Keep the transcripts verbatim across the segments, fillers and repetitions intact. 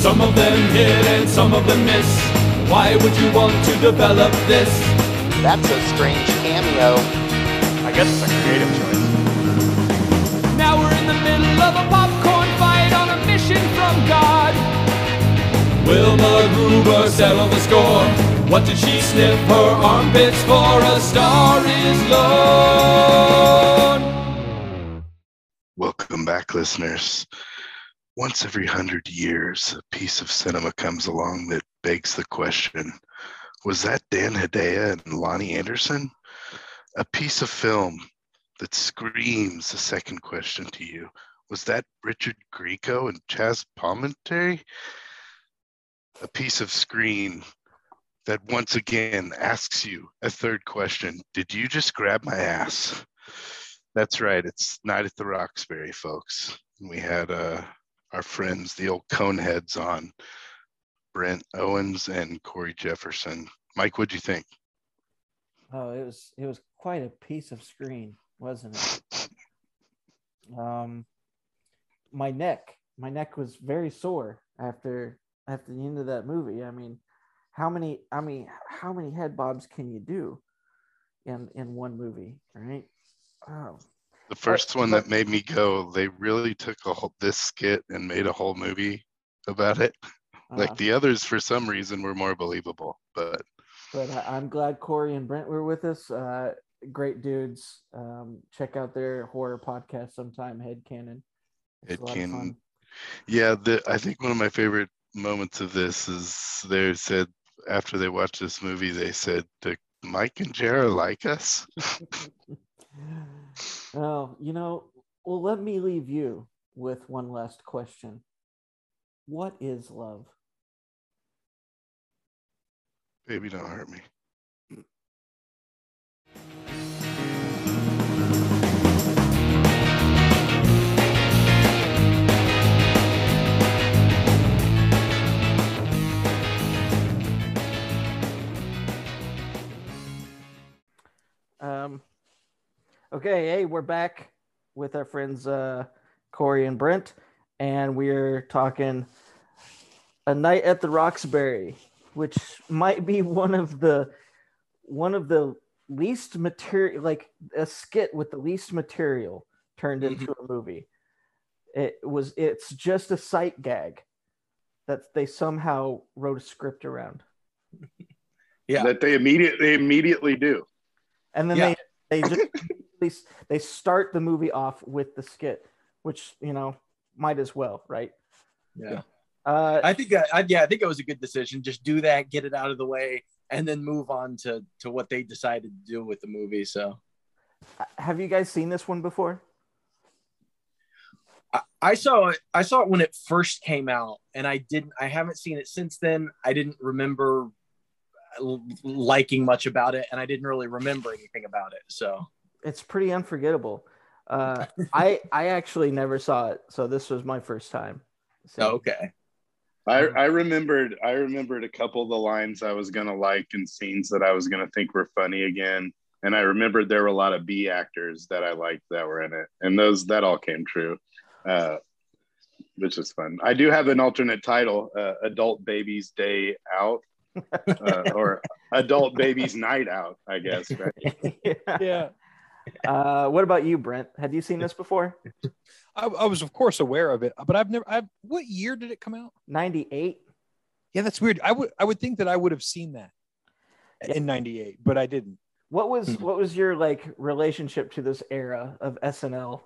Some of them hit and some of them miss. Why would you want to develop this? That's a strange cameo. I guess it's a creative choice. Now we're in the middle of a popcorn fight on a mission from God. Wilma Gruber settled the score. What did she sniff her armpits for? A Star is Lord. Welcome back, listeners. Once every hundred years, a piece of cinema comes along that begs the question, was that Dan Hedaya and Lonnie Anderson? A piece of film that screams the second question to you, was that Richard Grieco and Chaz Palminteri? A piece of screen that once again asks you a third question, did you just grab my ass? That's right, it's Night at the Roxbury, folks. We had uh, our friends, the old Coneheads, on, Brent Owens and Corey Jefferson. Mike, what'd you think? Oh, it was it was quite a piece of screen, wasn't it? Um, my neck, my neck was very sore after after the end of that movie. I mean, how many? I mean, how many head bobs can you do in in one movie, right? Oh. The first one that made me go, they really took a whole, this skit and made a whole movie about it. Like Uh, the others, for some reason, were more believable. But but I- I'm glad Corey and Brent were with us. Uh, great dudes. Um, check out their horror podcast sometime, Headcanon. It's it a lot of can, fun. yeah. The I think one of my favorite moments of this is they said after they watched this movie, they said, "Do Mike and Jara like us?" Oh, you know, well, let me leave you with one last question. What is love? Baby, don't hurt me. Um, okay, hey, we're back with our friends uh, Corey and Brent, and we're talking A Night at the Roxbury, which might be one of the one of the least material, like a skit with the least material turned Mhm. into a movie. It was it's just a sight gag that they somehow wrote a script around, Yeah. That they immediately they immediately do. and then Yeah. they they just at least they start the movie off with the skit, which, you know, might as well, right? Yeah. Uh, I think, I, yeah, I think it was a good decision. Just do that, get it out of the way, and then move on to, to what they decided to do with the movie. So have you guys seen this one before? I, I saw it. I saw it when it first came out, and I didn't. I haven't seen it since then. I didn't remember l- liking much about it, and I didn't really remember anything about it. So It's pretty unforgettable. Uh, I I actually never saw it, so this was my first time. seeing it. oh, okay. I, I remembered I remembered a couple of the lines I was gonna like and scenes that I was gonna think were funny again. And I remembered there were a lot of B actors that I liked that were in it. And those that all came true. Uh, which is fun. I do have an alternate title, uh, Adult Babies Day Out. Uh, or Adult Babies Night Out, I guess, right? Yeah. Uh, what about you, Brent? Had you seen this before? I, I was, of course, aware of it, but I've never. I what year did it come out? ninety-eight. Yeah, that's weird. I would, I would think that I would have seen that in ninety-eight, but I didn't. What was Hmm. what was your like relationship to this era of S N L?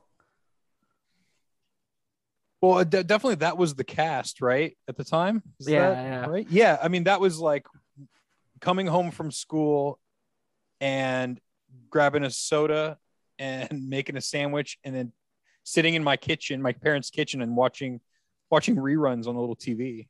Well, uh, de- definitely that was the cast, right, at the time. Is Yeah, that yeah. right. Yeah, I mean that was like coming home from school and grabbing a soda and making a sandwich, and then sitting in my kitchen, my parents' kitchen, and watching watching reruns on the little T V.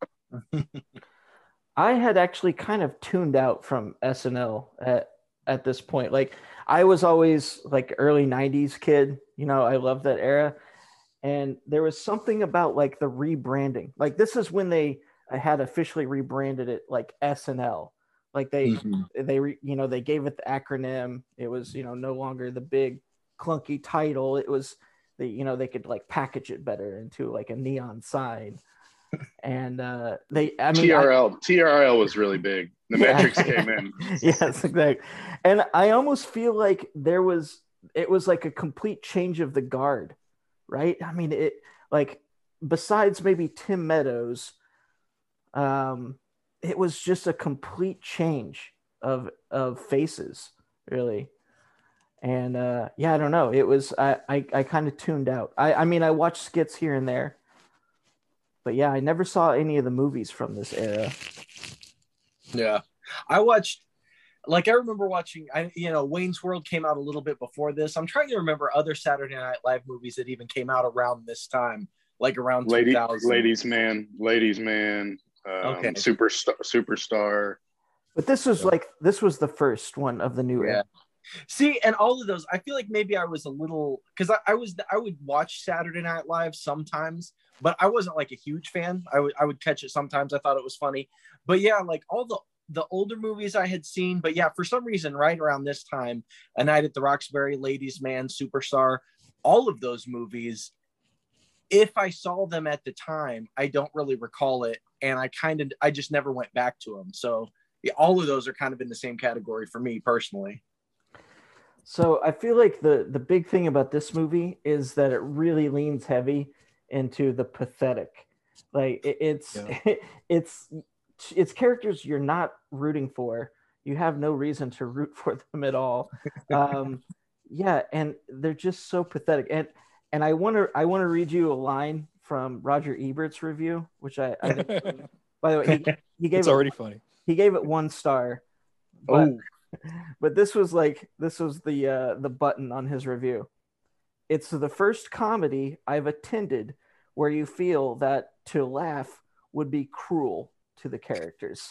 I had actually kind of tuned out from S N L at at this point. Like I was always like early nineties kid, you know, I loved that era. And there was something about like the rebranding. Like this is when they had officially rebranded it like S N L. Like they Mhm. they re, you know, they gave it the acronym. It was, you know, no longer the big clunky title. It was the, you know, they could like package it better into like a neon sign. And uh, they, I mean, I, T R L T R L was really big. The Yeah. metrics came in. yes, exactly. And I almost feel like there was, it was like a complete change of the guard, right? I mean, it like besides maybe Tim Meadows, um, it was just a complete change of of faces, really. And uh, yeah, I don't know. It was I I, I kind of tuned out. I I mean, I watched skits here and there, but yeah, I never saw any of the movies from this era. Yeah, I watched. Like I remember watching, I you know, Wayne's World came out a little bit before this. I'm trying to remember other Saturday Night Live movies that even came out around this time, like around Lady, two thousand. Ladies Man, Ladies Man, um, Okay. Superstar, Superstar. But this was Yeah. like this was the first one of the new Yeah. era. See, and all of those, I feel like maybe I was a little because I, I was I would watch Saturday Night Live sometimes, but I wasn't like a huge fan. I would I would catch it sometimes. I thought it was funny, but yeah, like all the the older movies I had seen, but yeah, for some reason, right around this time, A Night at the Roxbury, Ladies Man, Superstar, all of those movies, if I saw them at the time, I don't really recall it, and I kind of I just never went back to them. So yeah, all of those are kind of in the same category for me personally. So I feel like the the big thing about this movie is that it really leans heavy into the pathetic. Like it, it's Yeah. it's it's characters you're not rooting for. You have no reason to root for them at all. Um, yeah, and they're just so pathetic. And and I want to I want to read you a line from Roger Ebert's review, which I, I think, by the way, he, he gave It's it, already funny. he gave it one star. But, Oh, but this was like this was the uh, the button on his review. It's the first comedy I've attended where you feel that to laugh would be cruel to the characters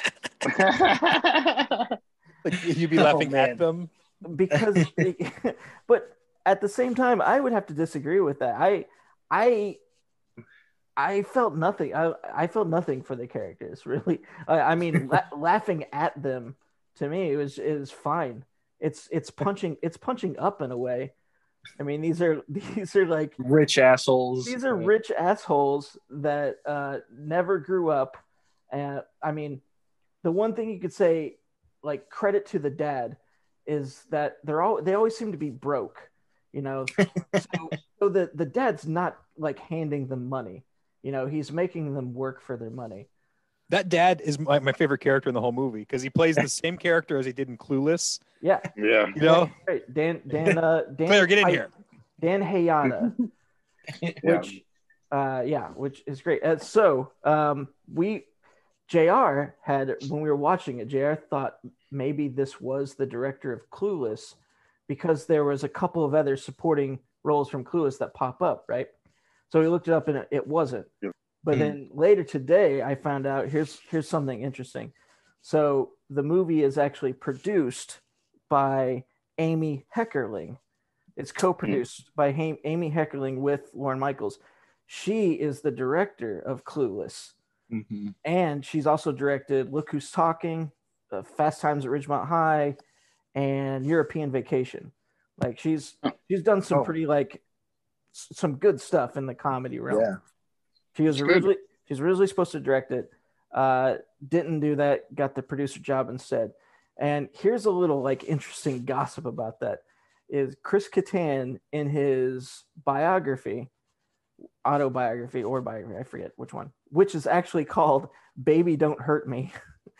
Like you'd be Oh, laughing man. at them. because but at the same time I would have to disagree with that. I I I felt nothing. I, I felt nothing for the characters, really. I, I mean, la- laughing at them to me it was it was fine. It's it's punching it's punching up in a way. I mean, these are these are like rich assholes. these are rich assholes that uh, never grew up. And I mean, the one thing you could say, like credit to the dad, is that they're all they always seem to be broke. You know, so, so the the dad's not like handing them money. You know, he's making them work for their money. That dad is my, my favorite character in the whole movie because he plays the same character as he did in Clueless. Yeah, Yeah. You know, Right. Dan Dan uh, Dan Claire, get in Hay- here. Dan Hayata, Yeah. which uh, yeah, which is great. Uh, so um, we J R had when we were watching it, J R thought maybe this was the director of Clueless because there was a couple of other supporting roles from Clueless that pop up, right? So we looked it up and it, it wasn't. Yep. But then later today, I found out here's here's something interesting. So the movie is actually produced by Amy Heckerling. It's co-produced by Ha- Amy Heckerling with Lorne Michaels. She is the director of Clueless, Mm-hmm. and she's also directed Look Who's Talking, uh, Fast Times at Ridgemont High, and European Vacation. Like she's she's done some Oh. pretty like s- some good stuff in the comedy realm. Yeah. She was It's good. originally she was originally supposed to direct it, uh, didn't do that, got the producer job instead. And here's a little like interesting gossip about that: is Chris Kattan in his biography, autobiography or biography, I forget which one, which is actually called "Baby Don't Hurt Me."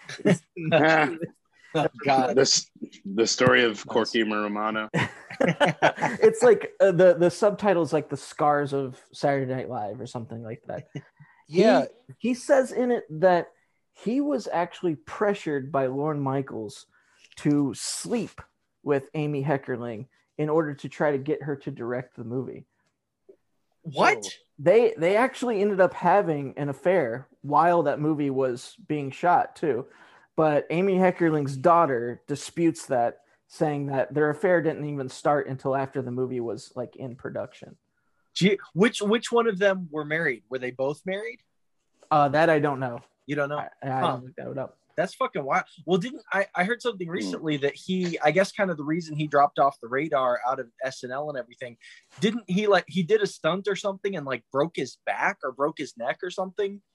Oh, God. This the story of Corky Romano. It's like uh, the the subtitle is like the scars of Saturday Night Live or something like that. Yeah. He, he says in it that he was actually pressured by Lorne Michaels to sleep with Amy Heckerling in order to try to get her to direct the movie. What? They they actually ended up having an affair while that movie was being shot too. But Amy Heckerling's daughter disputes that, saying that their affair didn't even start until after the movie was like in production. Gee, which which one of them were married? Were they both married? Uh, that I don't know. You don't know. I, I Huh. don't look that up. That's fucking wild. Well, didn't I? I heard something recently that he, I guess, kind of the reason he dropped off the radar out of S N L and everything. Didn't he like he did a stunt or something and like broke his back or broke his neck or something?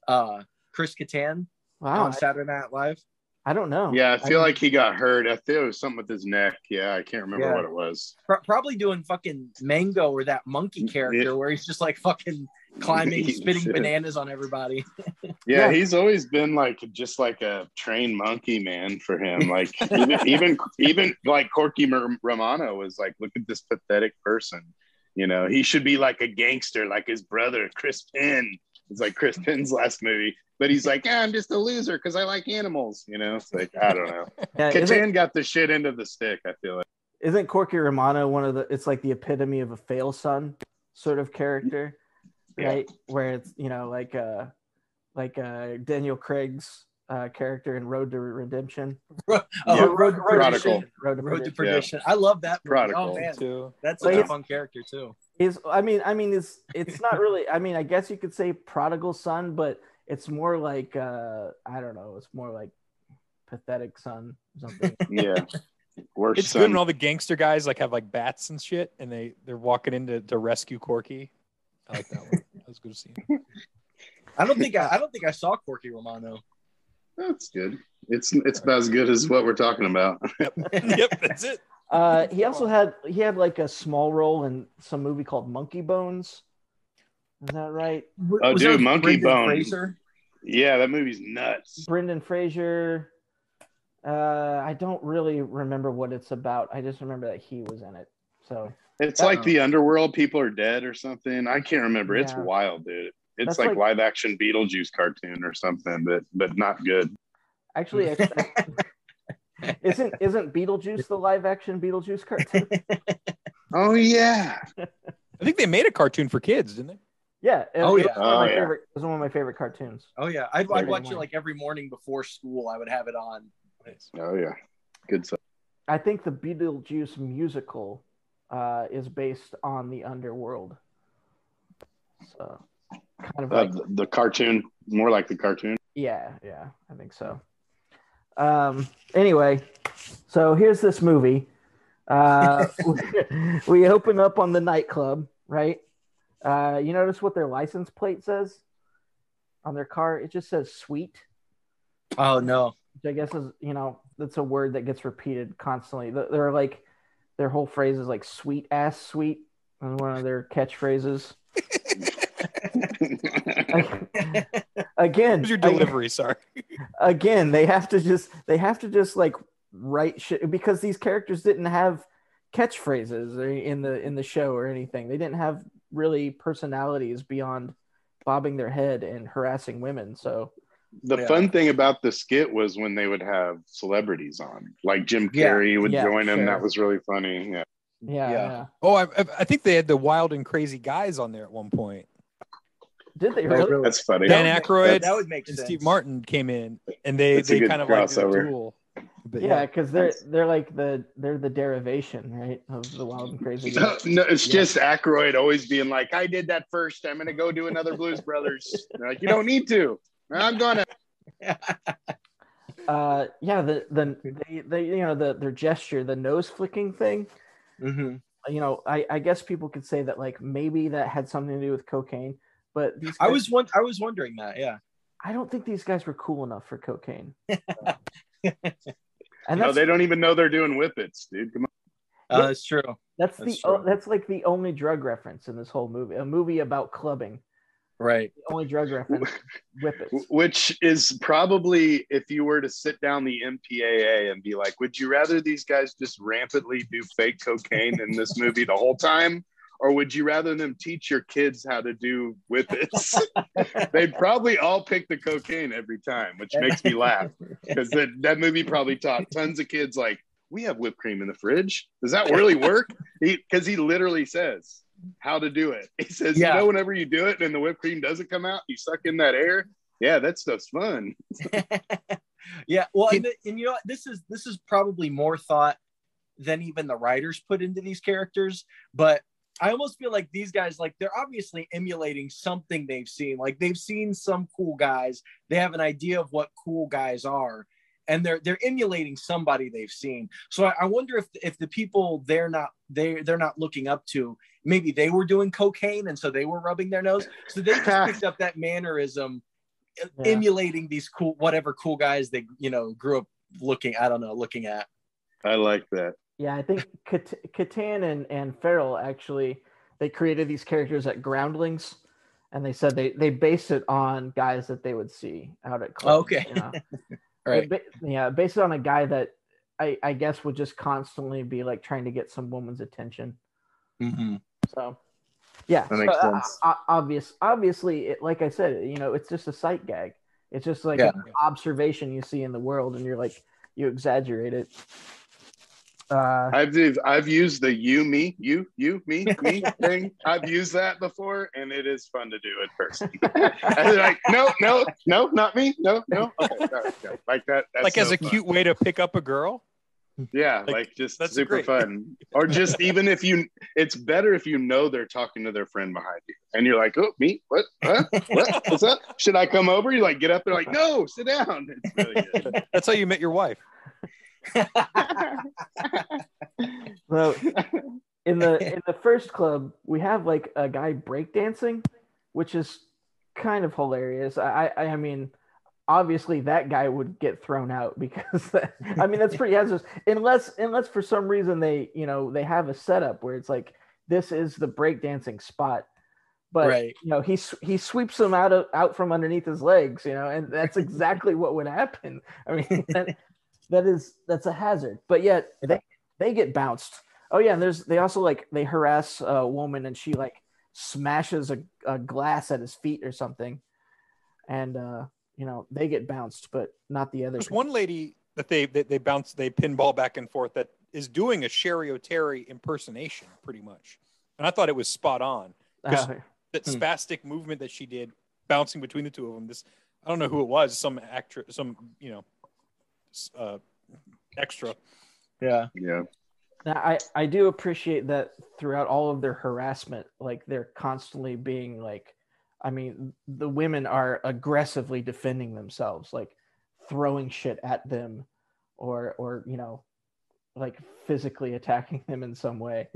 uh, Chris Kattan Wow, on I, Saturday Night Live. I don't know. Yeah, I feel didn't- like he got hurt. I think it was something with his neck. Yeah, I can't remember Yeah. what it was. Pro- probably doing fucking Mango or that monkey character Yeah. where he's just like fucking climbing, Eating spitting shit. bananas on everybody. Yeah, Yeah. he's always been like just like a trained monkey, man. For him, like even even even like Corky Mer- Romano was like, look at this pathetic person. You know, he should be like a gangster, like his brother Chris Penn. It's like Chris Penn's last movie, but he's like, yeah, I'm just a loser because I like animals. You know, it's like I don't know. Yeah, Catan isn't, got the shit into the stick. I feel like. isn't Corky Romano one of the? It's like the epitome of a fail son sort of character, Yeah. right? Where it's you know like uh like uh Daniel Craig's uh, character in Road to Redemption. Oh, Yeah, Road to Prodigal. Perdition. Road to Road to Perdition. Perdition. I love that movie. Prodigal. Oh man, Too. that's But such a it's- fun character too. Is I mean I mean it's it's not really I mean I guess you could say prodigal son, but it's more like uh I don't know, it's more like pathetic son or something. Yeah. Worst It's good son. when all the gangster guys like have like bats and shit, and they they're walking in to, to rescue Corky. I like that one. That was a good scene. I don't think I, I don't think I saw Corky Romano. That's good. It's it's about as good as what we're talking about. Yep, that's it. Uh, he also had he had like a small role in some movie called Monkey Bones. Is that right? Oh, Was dude, that with Monkey Brendan Bones. Fraser? Yeah, that movie's nuts. Brendan Fraser. Uh, I don't really remember what it's about. I just remember that he was in it. So It's Uh-oh. like the underworld, people are dead or something. I can't remember. It's Yeah. wild, dude. It's That's like, like- live action Beetlejuice cartoon or something, but but not good. actually, I, I- isn't isn't Beetlejuice the live action Beetlejuice cartoon? Oh yeah. I think they made a cartoon for kids, didn't they? Yeah. it- Oh, it yeah. was one of my Oh, yeah. favorite. It was one of my favorite cartoons. Oh yeah, I'd, I'd Very watch it good. like every morning before school. I would have it on. Oh yeah. Good stuff. I think the Beetlejuice musical uh, is based on the underworld. So kind of Uh, like the, the cartoon, more like the cartoon. yeah, yeah, I think so. Um, anyway, so here's this movie. Uh, we open up on the nightclub, right? Uh, you notice what their license plate says on their car? It just says "sweet," Oh no. which I guess is you know that's a word that gets repeated constantly. Th- They're like their whole phrase is like "sweet ass sweet," is one of their catchphrases. Again, What's your I- delivery? Sorry. again, they have to just they have to just like write shit because these characters didn't have catchphrases or- in the in the show or anything. They didn't have really personalities beyond bobbing their head and harassing women. So The Yeah. fun thing about the skit was when they would have celebrities on, like Jim Yeah. Carrey would Yeah, join them. sure. That was really funny. Yeah. yeah, Yeah. yeah. Oh, I, I I think they had the Wild and Crazy Guys on there at one point. Did they Oh, really? really? That's funny. Dan That would- Aykroyd that would make and sense. Steve Martin came in, and they That's a they good kind of like did a crossover. duel. But Yeah, because they're they're like the they're the derivation, right, of the Wild and Crazy. No, no, it's Yeah. just Aykroyd always being like, I did that first. I'm going to go do another Blues Brothers. They're like, you don't need to. I'm going to. Uh, yeah, the the they, they you know the their gesture, the nose flicking thing. Mm-hmm. You know, I I guess people could say that like maybe that had something to do with cocaine, but these I guys- was one. I was wondering that. Yeah. I don't think these guys were cool enough for cocaine. And No, that's they don't even know they're doing whippets, dude. Come on. Uh, that's true. that's that's the o- true. that's like the only drug reference in this whole movie. A movie about clubbing. Right. The only drug reference, whippets. Which is probably if you were to sit down the M P A A and be like, would you rather these guys just rampantly do fake cocaine in this movie the whole time? Or would you rather them teach your kids how to do whippets? They'd probably all pick the cocaine every time, which makes me laugh because that, that movie probably taught tons of kids like, we have whipped cream in the fridge. Does that really work? Because he, he literally says how to do it. He says, Yeah. you know, whenever you do it and the whipped cream doesn't come out, you suck in that air. Yeah, that stuff's fun. Yeah. Well, and, the, and you know what? This is this is probably more thought than even the writers put into these characters, but I almost feel like these guys, like they're obviously emulating something they've seen. Like they've seen some cool guys. They have an idea of what cool guys are, and they're they're emulating somebody they've seen. So I, I wonder if if the people they're not they they're not looking up to, maybe they were doing cocaine and so they were rubbing their nose. So they just picked up that mannerism Yeah. emulating these cool, whatever cool guys they, you know, grew up looking, I don't know, looking at. I like that. Yeah, I think Kat- Catan and, and Farrell actually, they created these characters at Groundlings, and they said they, they based it on guys that they would see out at clubs. Okay. You know? Right. Ba- yeah, based it on a guy that I, I guess would just constantly be like trying to get some woman's attention. Mm-hmm. So, yeah, That makes so, sense. Uh, obvious, obviously, it, like I said, you know, it's just a sight gag. It's just like Yeah. an observation you see in the world, and you're like, you exaggerate it. Uh, I've I've used the you me you you me me thing. I've used that before, and it is fun to do in person. And they're like, no, no, no, not me, no, no. Okay, all right, yeah. Like that. That's like as so a fun. cute way to pick up a girl. Yeah, like, like, just that's super great. fun. Or just even if you, it's better if you know they're talking to their friend behind you, and you're like, oh, me, what, huh? What, what's up? Should I come over? You like get up and like, no, sit down. It's really good. That's how you met your wife. so in the in the first club, we have like a guy breakdancing, which is kind of hilarious. I I, I mean. Obviously, that guy would get thrown out because that, I mean that's pretty hazardous. Unless, unless for some reason they, you know, they have a setup where it's like this is the breakdancing spot, but Right. you know he he sweeps him out of out from underneath his legs, you know, and that's exactly what would happen. I mean that, that is that's a hazard, but yet they they get bounced. Oh yeah, and there's they also like they harass a woman and she like smashes a, a glass at his feet or something, and. uh You know, they get bounced, but not the other. There's people. one lady that they that they bounce, they pinball back and forth that is doing a Sherry O'Terry impersonation, pretty much. And I thought it was spot on because Uh, that Hmm. spastic movement that she did, bouncing between the two of them. This I don't know who it was, some actress, some you know, uh, extra. Yeah. Yeah. now, I I do appreciate that throughout all of their harassment, like they're constantly being like, I mean, the women are aggressively defending themselves, like throwing shit at them, or or you know, like physically attacking them in some way.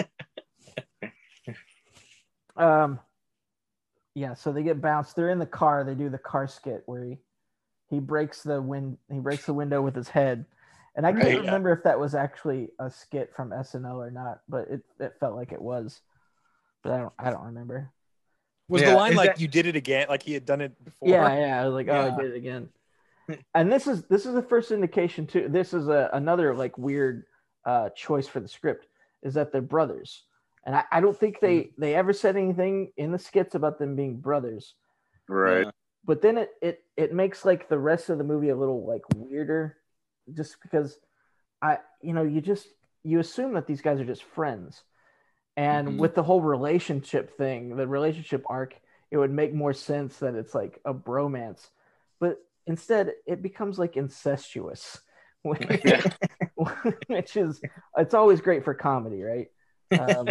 um, yeah. So they get bounced. They're in the car. They do the car skit where he he breaks the win he breaks the window with his head, and I can't Right, yeah. remember if that was actually a skit from S N L or not, but it it felt like it was, but I don't I don't remember. Was Yeah, the line is like that- you did it again, like he had done it before? Yeah, yeah. I was like, oh, I Yeah. did it again. And this is this is the first indication too. This is a, another like weird uh, choice for the script is that they're brothers, and I, I don't think they they ever said anything in the skits about them being brothers. Right. Yeah. But then it it it makes like the rest of the movie a little like weirder, just because I you know you just you assume that these guys are just friends. And Mhm. with the whole relationship thing, the relationship arc, it would make more sense that it's like a bromance. But instead, it becomes like incestuous, which is, it's always great for comedy, right? Um,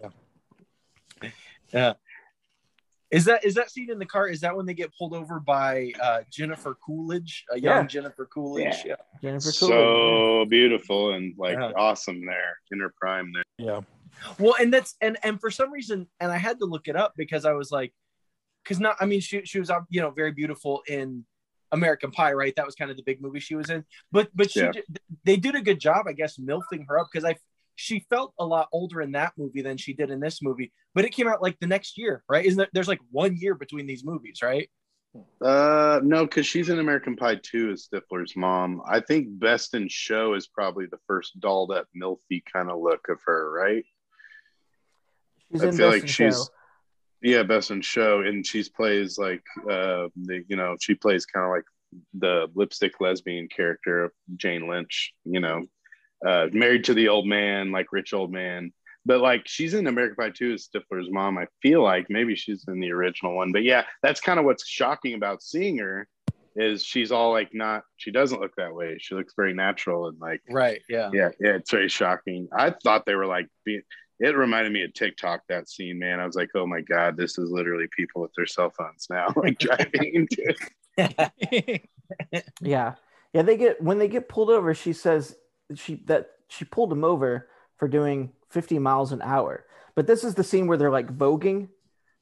Yeah. Is that is that scene in the car? Is that when they get pulled over by uh, Jennifer Coolidge, a young Yeah. Jennifer Coolidge? Yeah. Jennifer Coolidge. So beautiful and like Yeah. awesome there in her prime there. Yeah. Well, and that's and and for some reason, and I had to look it up because I was like, because not, I mean, she she was you know very beautiful in American Pie, right? That was kind of the big movie she was in. But but she Yeah. did- they did a good job, I guess, milfing her up because I she felt a lot older in that movie than she did in this movie. But it came out like the next year, right? Isn't there, there's like one year between these movies, right? Uh, no, because she's in American Pie two as Stifler's mom. I think Best in Show is probably the first dolled up milfy kind of look of her, right? She's I in feel Best like in she's Show. yeah, Best in Show, and she's plays like uh, the, you know, she plays kind of like the lipstick lesbian character of Jane Lynch, you know, uh, married to the old man, like rich old man. But like she's in American Pie two as Stifler's mom. I feel like maybe she's in the original one. But yeah, that's kind of what's shocking about seeing her is she's all like not, she doesn't look that way. She looks very natural and like, Right. Yeah. yeah, yeah, it's very shocking. I thought they were like being, it reminded me of TikTok, that scene, man. I was like, oh my God, this is literally people with their cell phones now, like driving into it. Yeah. Yeah, they get when they get pulled over, she says she that she pulled him over for doing fifty miles an hour. But this is the scene where they're like voguing.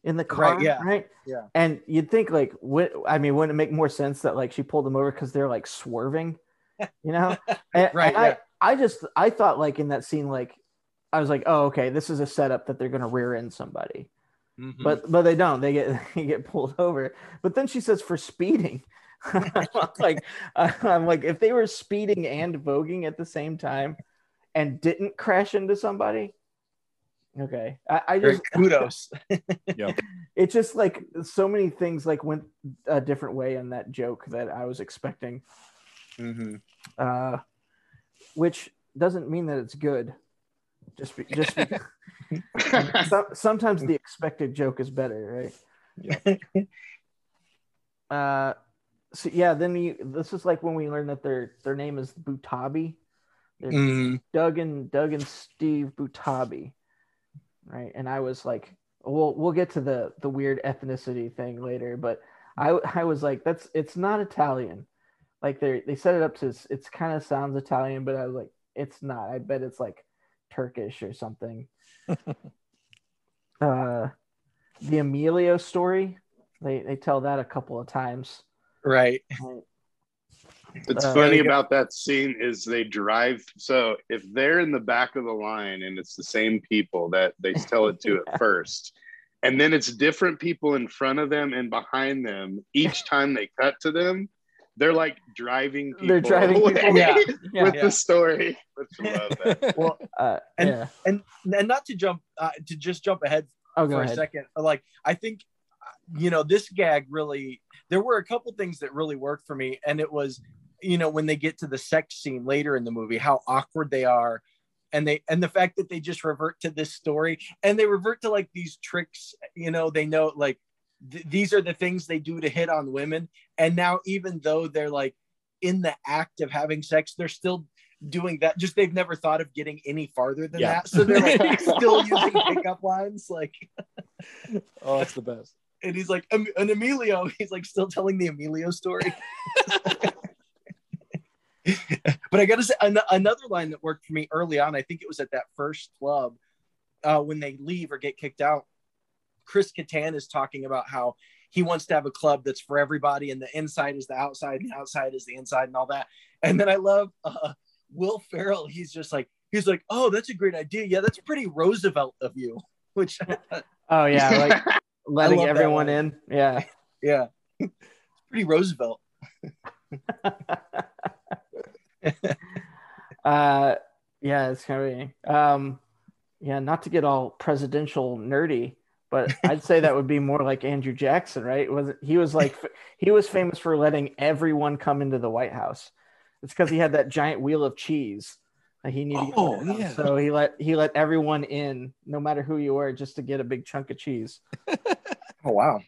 in the car, Right, yeah. right? Yeah. And you'd think like, what? I mean, wouldn't it make more sense that like she pulled them over because they're like swerving, you know? And, Right, and yeah. I, I just, I thought like in that scene, like I was like, oh, okay, this is a setup that they're gonna rear end somebody, Mhm. but but they don't. They get they get pulled over. But then she says for speeding. I'm like, I'm like, if they were speeding and voguing at the same time and didn't crash into somebody. Okay. I, I just kudos. It's just like so many things like went a different way in that joke that I was expecting. Mm-hmm. Uh, which doesn't mean that it's good. Just be, just because so, sometimes the expected joke is better, right? Yeah. uh, so yeah, then you, this is like when we learn that their their name is Butabi. They're Mm-hmm. Doug and Doug and Steve Butabi, right? And I was like, we'll we'll get to the the weird ethnicity thing later, but I I was like, that's it's not Italian. Like they they set it up to it's kind of sounds Italian, but I was like, it's not. I bet it's like Turkish or something. uh, the Emilio story, they they tell that a couple of times. Right. What's Uh, funny yeah, they go- about that scene is they drive. So if they're in the back of the line and it's the same people that they tell it to at first, and then it's different people in front of them and behind them, each time they cut to them, they're like driving people They're driving away people- Yeah. Yeah. with Yeah. the story. Which I love that. Well, Uh, And- yeah. and and not to jump uh, to just jump ahead Oh, go for ahead. a second. Like I think, you know, this gag really. There were a couple things that really worked for me, and it was, you know, when they get to the sex scene later in the movie, how awkward they are, and they and the fact that they just revert to this story, and they revert to like these tricks. You know, they know like th- these are the things they do to hit on women, and now even though they're like in the act of having sex, they're still doing that. Just they've never thought of getting any farther than Yeah. that, so they're like still using pickup lines, like. Oh, that's the best. And he's like, "Em- an Emilio." He's like still telling the Emilio story. But I gotta say, an- another line that worked for me early on, I think it was at that first club uh, when they leave or get kicked out. Chris Kattan is talking about how he wants to have a club that's for everybody, and the inside is the outside, and the outside is the inside, and all that. And then I love uh, Will Ferrell. He's just like, he's like, "Oh, that's a great idea. Yeah, that's pretty Roosevelt of you." Which, Oh yeah, like letting love that everyone line. in. Yeah. yeah, it's pretty Roosevelt. uh yeah, it's kind of um yeah, not to get all presidential nerdy, but I'd say that would be more like Andrew Jackson, right? Was it, he was like he was famous for letting everyone come into the White House. It's because he had that giant wheel of cheese that he needed. Oh, to get yeah. out. So he let he let everyone in, no matter who you were, just to get a big chunk of cheese. Oh wow.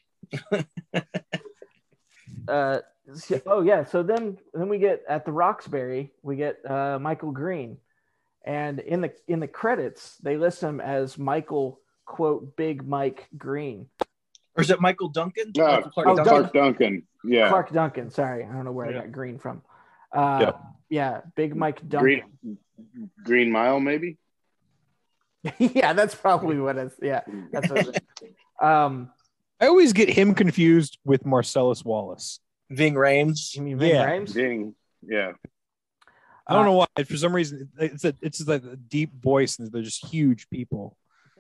Uh, so- oh yeah. So then, then we get at the Roxbury, we get uh, Michael Green, and in the in the credits they list him as Michael quote Big Mike Green. Or is it Michael Duncan? No, Michael Clark Oh, it's Duncan. Clark Duncan. Yeah. Clark Duncan. Sorry, I don't know where Yeah. I got Green from. Uh, Yep. Yeah, Big Mike Duncan. Green, Green Mile, maybe. Yeah, that's probably what it's. Yeah, that's what it is. Um, I always get him confused with Marcellus Wallace. Ving Rhames. you mean Ving Yeah. Rhames? Ding. Yeah. I don't Uh, know why. For some reason, it's a it's like a deep voice, and they're just huge people.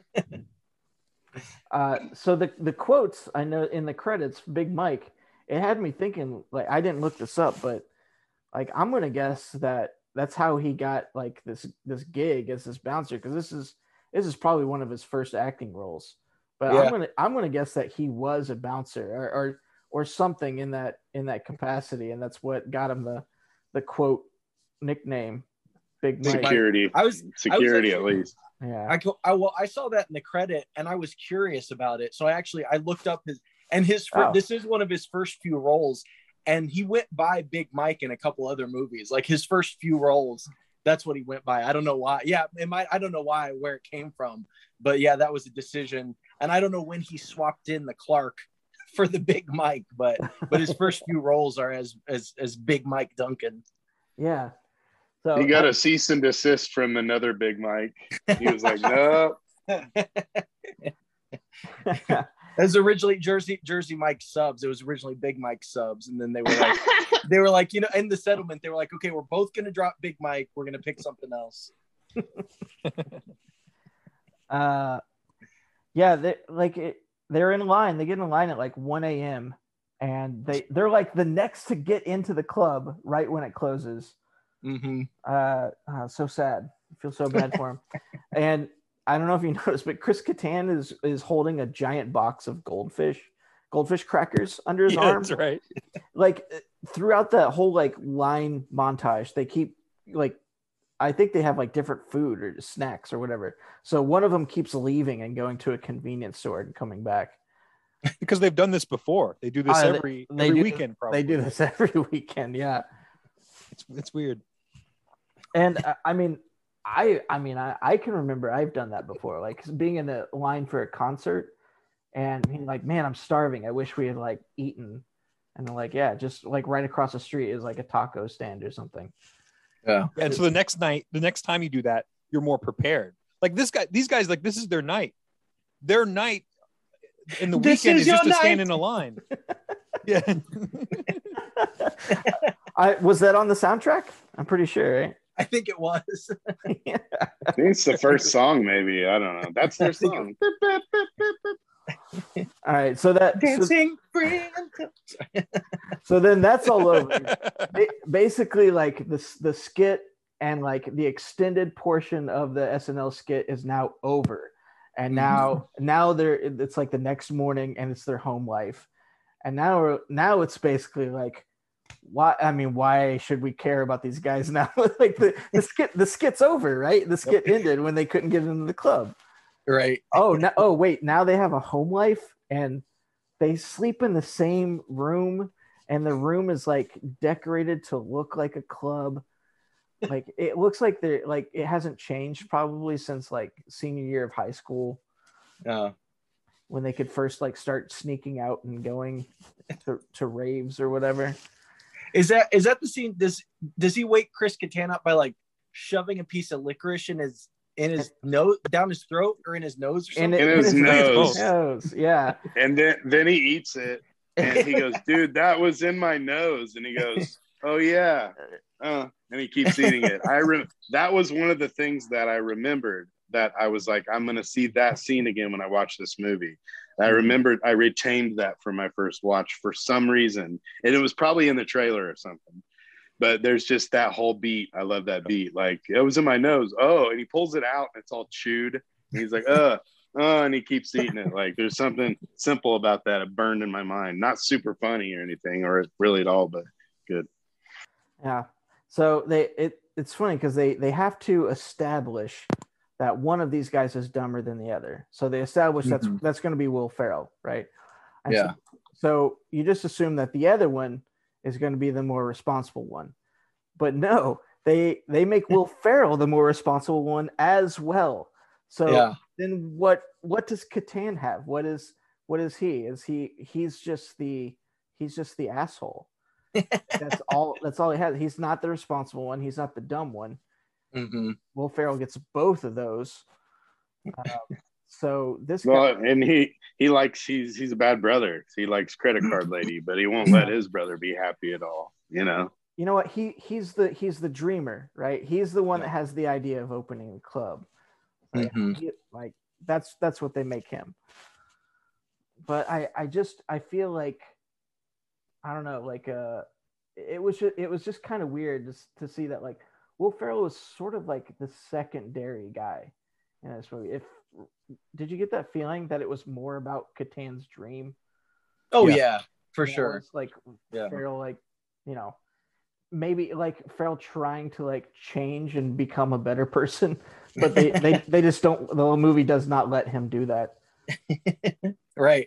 Uh, so the the quotes I know in the credits, Big Mike, it had me thinking. Like I didn't look this up, but like I'm gonna guess that that's how he got like this this gig as this bouncer, because this is this is probably one of his first acting roles. But Yeah. I'm gonna I'm gonna guess that he was a bouncer or, or or something in that in that capacity, and that's what got him the the quote nickname, Big Mike. Security. I was Security, at actually- least. Yeah. I go. I well, I saw that in the credit, and I was curious about it. So I actually I looked up his and his. fir- Oh. This is one of his first few roles, and he went by Big Mike in a couple other movies. Like his first few roles, that's what he went by. I don't know why. Yeah, it might. I don't know why where it came from, but yeah, that was a decision. And I don't know when he swapped in the Clark for the Big Mike, but but his first few roles are as as as Big Mike Duncan. Yeah. So He got a cease and desist from another Big Mike. He was like, no. was originally Jersey Jersey Mike subs. It was originally Big Mike subs, and then they were like, they were like, you know, in the settlement, they were like, okay, we're both gonna drop Big Mike. We're gonna pick something else. uh, yeah, they like it, they're in line. They get in line at like one a.m. and they they're like the next to get into the club right when it closes. Mm-hmm. Uh, uh, so sad. I feel so bad for him. And I don't know if you noticed, but Chris Kattan is is holding a giant box of goldfish, goldfish crackers under his Yeah, arm. that's right. Like throughout that whole like line montage, they keep like, I think they have like different food or snacks or whatever. So one of them keeps leaving and going to a convenience store and coming back. Because they've done this before. They do this Uh, every, they every do- weekend, probably. They do this every weekend, yeah. It's, it's weird. And uh, I mean, I I mean, I, I can remember I've done that before, like being in a line for a concert and being like, man, I'm starving. I wish we had like eaten. And they're like, yeah, just like right across the street is like a taco stand or something. Yeah. And so the next night, the next time you do that, you're more prepared. Like this guy, these guys, like this is their night. Their night in the This weekend is is just to your stand night. in a line. Yeah. I was that on the soundtrack? I'm pretty sure, right? I think it was. I think it's the first song, maybe. I don't know. That's their song. All right, so that so, Dancing free. so then that's all over. Ba- Basically, like the the skit and like the extended portion of the S N L skit is now over, and now now they're it's like the next morning and it's their home life, and now now it's basically like, why? I mean, why should we care about these guys now? Like the the skit the skit's over, right? The skit ended when they couldn't get into the club. Right. Oh no! Oh wait! Now they have a home life, and they sleep in the same room, and the room is like decorated to look like a club. Like it looks like they're like it hasn't changed probably since like senior year of high school Uh, when they could first like start sneaking out and going to, to raves or whatever. is that is that the scene? Does does he wake Chris Kattan up by like shoving a piece of licorice in his in his nose, down his throat, or in his nose or something? And In his nose. nose, yeah. And then, then he eats it. And he goes, dude, that was in my nose. And he goes, oh, yeah. Uh, and he keeps eating it. I re- That was one of the things that I remembered that I was like, I'm going to see that scene again when I watch this movie. I remembered, I retained that for my first watch for some reason. And it was probably in the trailer or something. But there's just that whole beat. I love that beat. Like, it was in my nose. Oh, and he pulls it out and it's all chewed. And he's like, uh, uh, and he keeps eating it. Like, there's something simple about that. It burned in my mind. Not super funny or anything, or really at all, but good. Yeah. So they it it's funny because they they have to establish that one of these guys is dumber than the other. So they establish that's Mhm. that's going to be Will Ferrell, right? And Yeah. So, so you just assume that the other one is going to be the more responsible one, but no, they they make Will Ferrell the more responsible one as well. So Yeah. then what what does Kattan have? What is what is he? Is he he's just the he's just the asshole. That's all that's all he has. He's not the responsible one. He's not the dumb one. Mm-hmm. Will Ferrell gets both of those. Um, so this Well, guy, and he he likes he's he's a bad brother. He likes credit card lady, but he won't let his brother be happy at all. You know. you know what? He he's the he's the dreamer, right? He's the one that has the idea of opening a club. Like, Mhm. he- like that's that's what they make him. But I I just I feel like I don't know, like uh it was just, it was just kind of weird just to see that like Will Ferrell was sort of like the secondary guy in this movie. If did you get that feeling that it was more about Kattan's dream? Oh Yeah. yeah, for You know, sure. it's like Yeah. Ferrell, like, you know, maybe like Ferrell trying to like change and become a better person, but they they, they just don't. The movie does not let him do that. Right.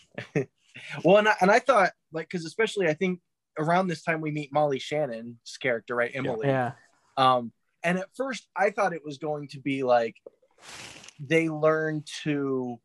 Well, and I, and I thought like because especially I think around this time we meet Molly Shannon's character, right, Emily. Yeah, Um, and at first I thought it was going to be like they learn to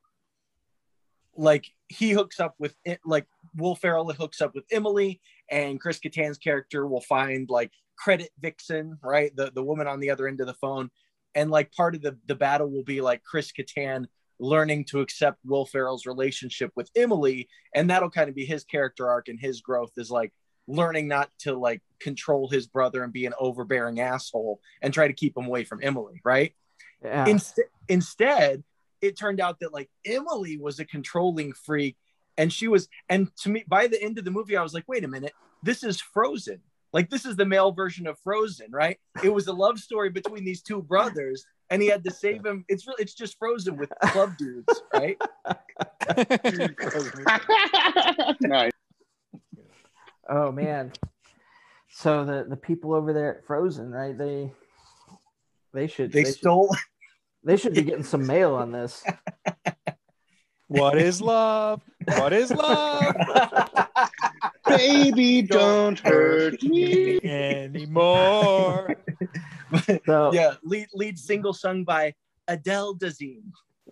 like he hooks up with it, like Will Ferrell hooks up with Emily, and Chris Kattan's character will find like Credit Vixen, right, the the woman on the other end of the phone, and like part of the the battle will be like Chris Kattan learning to accept Will Ferrell's relationship with Emily, and that'll kind of be his character arc and his growth is like learning not to like control his brother and be an overbearing asshole and try to keep him away from Emily, right? Yeah. Inst- instead, it turned out that like Emily was a controlling freak, and she was, and to me, by the end of the movie, I was like, wait a minute, this is Frozen. Like, this is the male version of Frozen, right? It was a love story between these two brothers, and he had to save him. It's really, it's just Frozen with club dudes, right? Nice. Oh man. So the the people over there at Frozen, right? They they should They, they stole. should, they should be getting some mail on this. What is love? What is love Baby, don't hurt me. anymore? So Yeah, lead lead single sung by Adele Dazeem.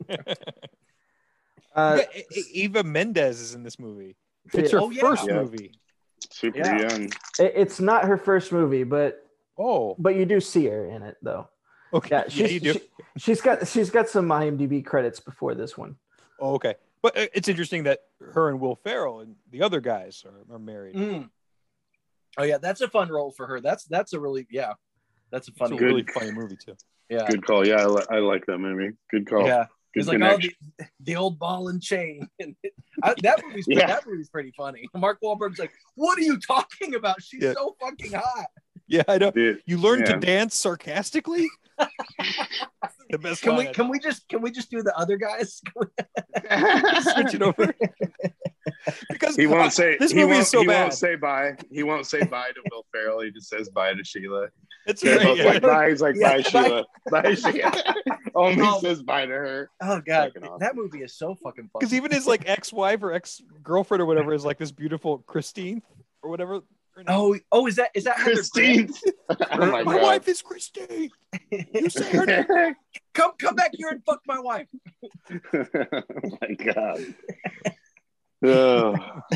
uh, Yeah, E- E- Eva Mendes is in this movie. It's Yeah. her Oh, yeah. first Yeah. movie. Super Yeah. young. it- it's not her first movie, but Oh, but you do see her in it though. okay. Yeah, Yeah, she's, you do. she, she's got she's got some IMDb credits before this one. Oh, okay. But uh, it's interesting that her and Will Ferrell and the other guys are, are married. Mm. Oh yeah, that's a fun role for her. That's that's a really yeah, that's a It's funny a really Good. funny movie too. yeah Good call. Yeah, I, li- I like that movie. Good call. yeah. Good It's like oh connection. the, the old ball and chain. I, that movie's Yeah. that movie's pretty funny. Mark Wahlberg's like, what are you talking about? She's Yeah. so fucking hot. Yeah, I know. Dude, You learned yeah. to dance sarcastically. The best Can we line. can we just can we just do the other guys? switch it over? Because He uh, won't say this he movie won't, is so he bad. won't say bye. He won't say bye to Will Ferrell. He just says bye to Sheila. It's They're great. both Yeah. like bye. He's like Yeah, bye, Sheila. Bye, Sheila. Only Oh. says bye to her. Oh god, Fucking awesome. that movie is so fucking funny. Because even his like ex-wife or ex-girlfriend or whatever is like this beautiful Christine or whatever. her name oh oh is that is that Heather Christine. oh is. my my god. wife is Christine. You say her name. come come back here and fuck my wife. oh my god. Oh.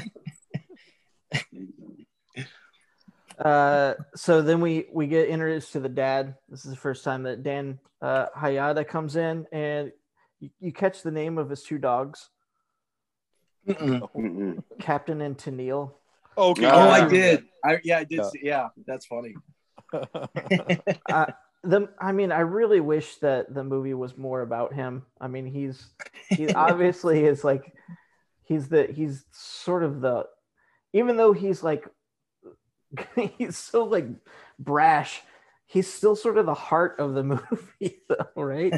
Uh, so then we we get introduced to the dad. This is the first time that Dan uh, Hayata comes in, and you, you catch the name of his two dogs, Mm-mm. Mm-mm. Captain and Tennille. Okay. Oh, Oh, I Yeah. did. I yeah, I did. Yeah. See, yeah, that's funny. Uh, the I mean, I really wish that the movie was more about him. I mean, he's he obviously is like he's the he's sort of the even though he's like he's so like brash, he's still sort of the heart of the movie, though, right?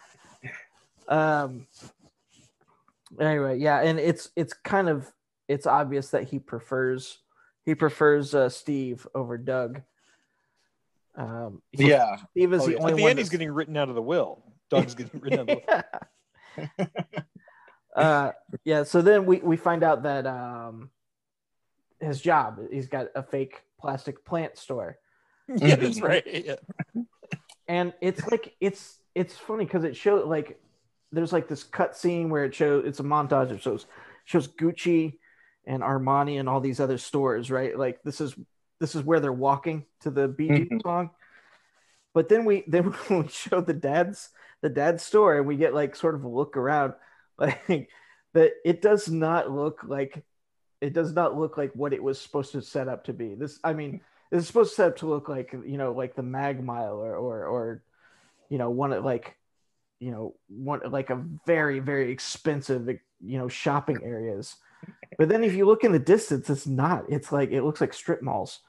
um. Anyway, yeah, and it's it's kind of it's obvious that he prefers he prefers uh, Steve over Doug. Um, he- Yeah. Steve is Oh, the yeah. only At the one end, he's that's- getting written out of the will. Doug's getting written out of the will. uh, yeah. So then we, we find out that um, his job, he's got a fake plastic plant store, Yeah, that's right. Yeah. and it's like it's it's funny because it shows like there's like this cut scene where it shows it's a montage. It shows shows Gucci and Armani and all these other stores, right? Like this is this is where they're walking to the Bee Gees Mhm. song. But then we then we show the dad's the dad's store and we get like sort of a look around, like that it does not look like it does not look like what it was supposed to set up to be. This I mean it's supposed to set up to look like you know like the Mag Mile or or or you know one of like you know one like a very very expensive you know shopping areas. But then if you look in the distance, it's not. It's like it looks like strip malls.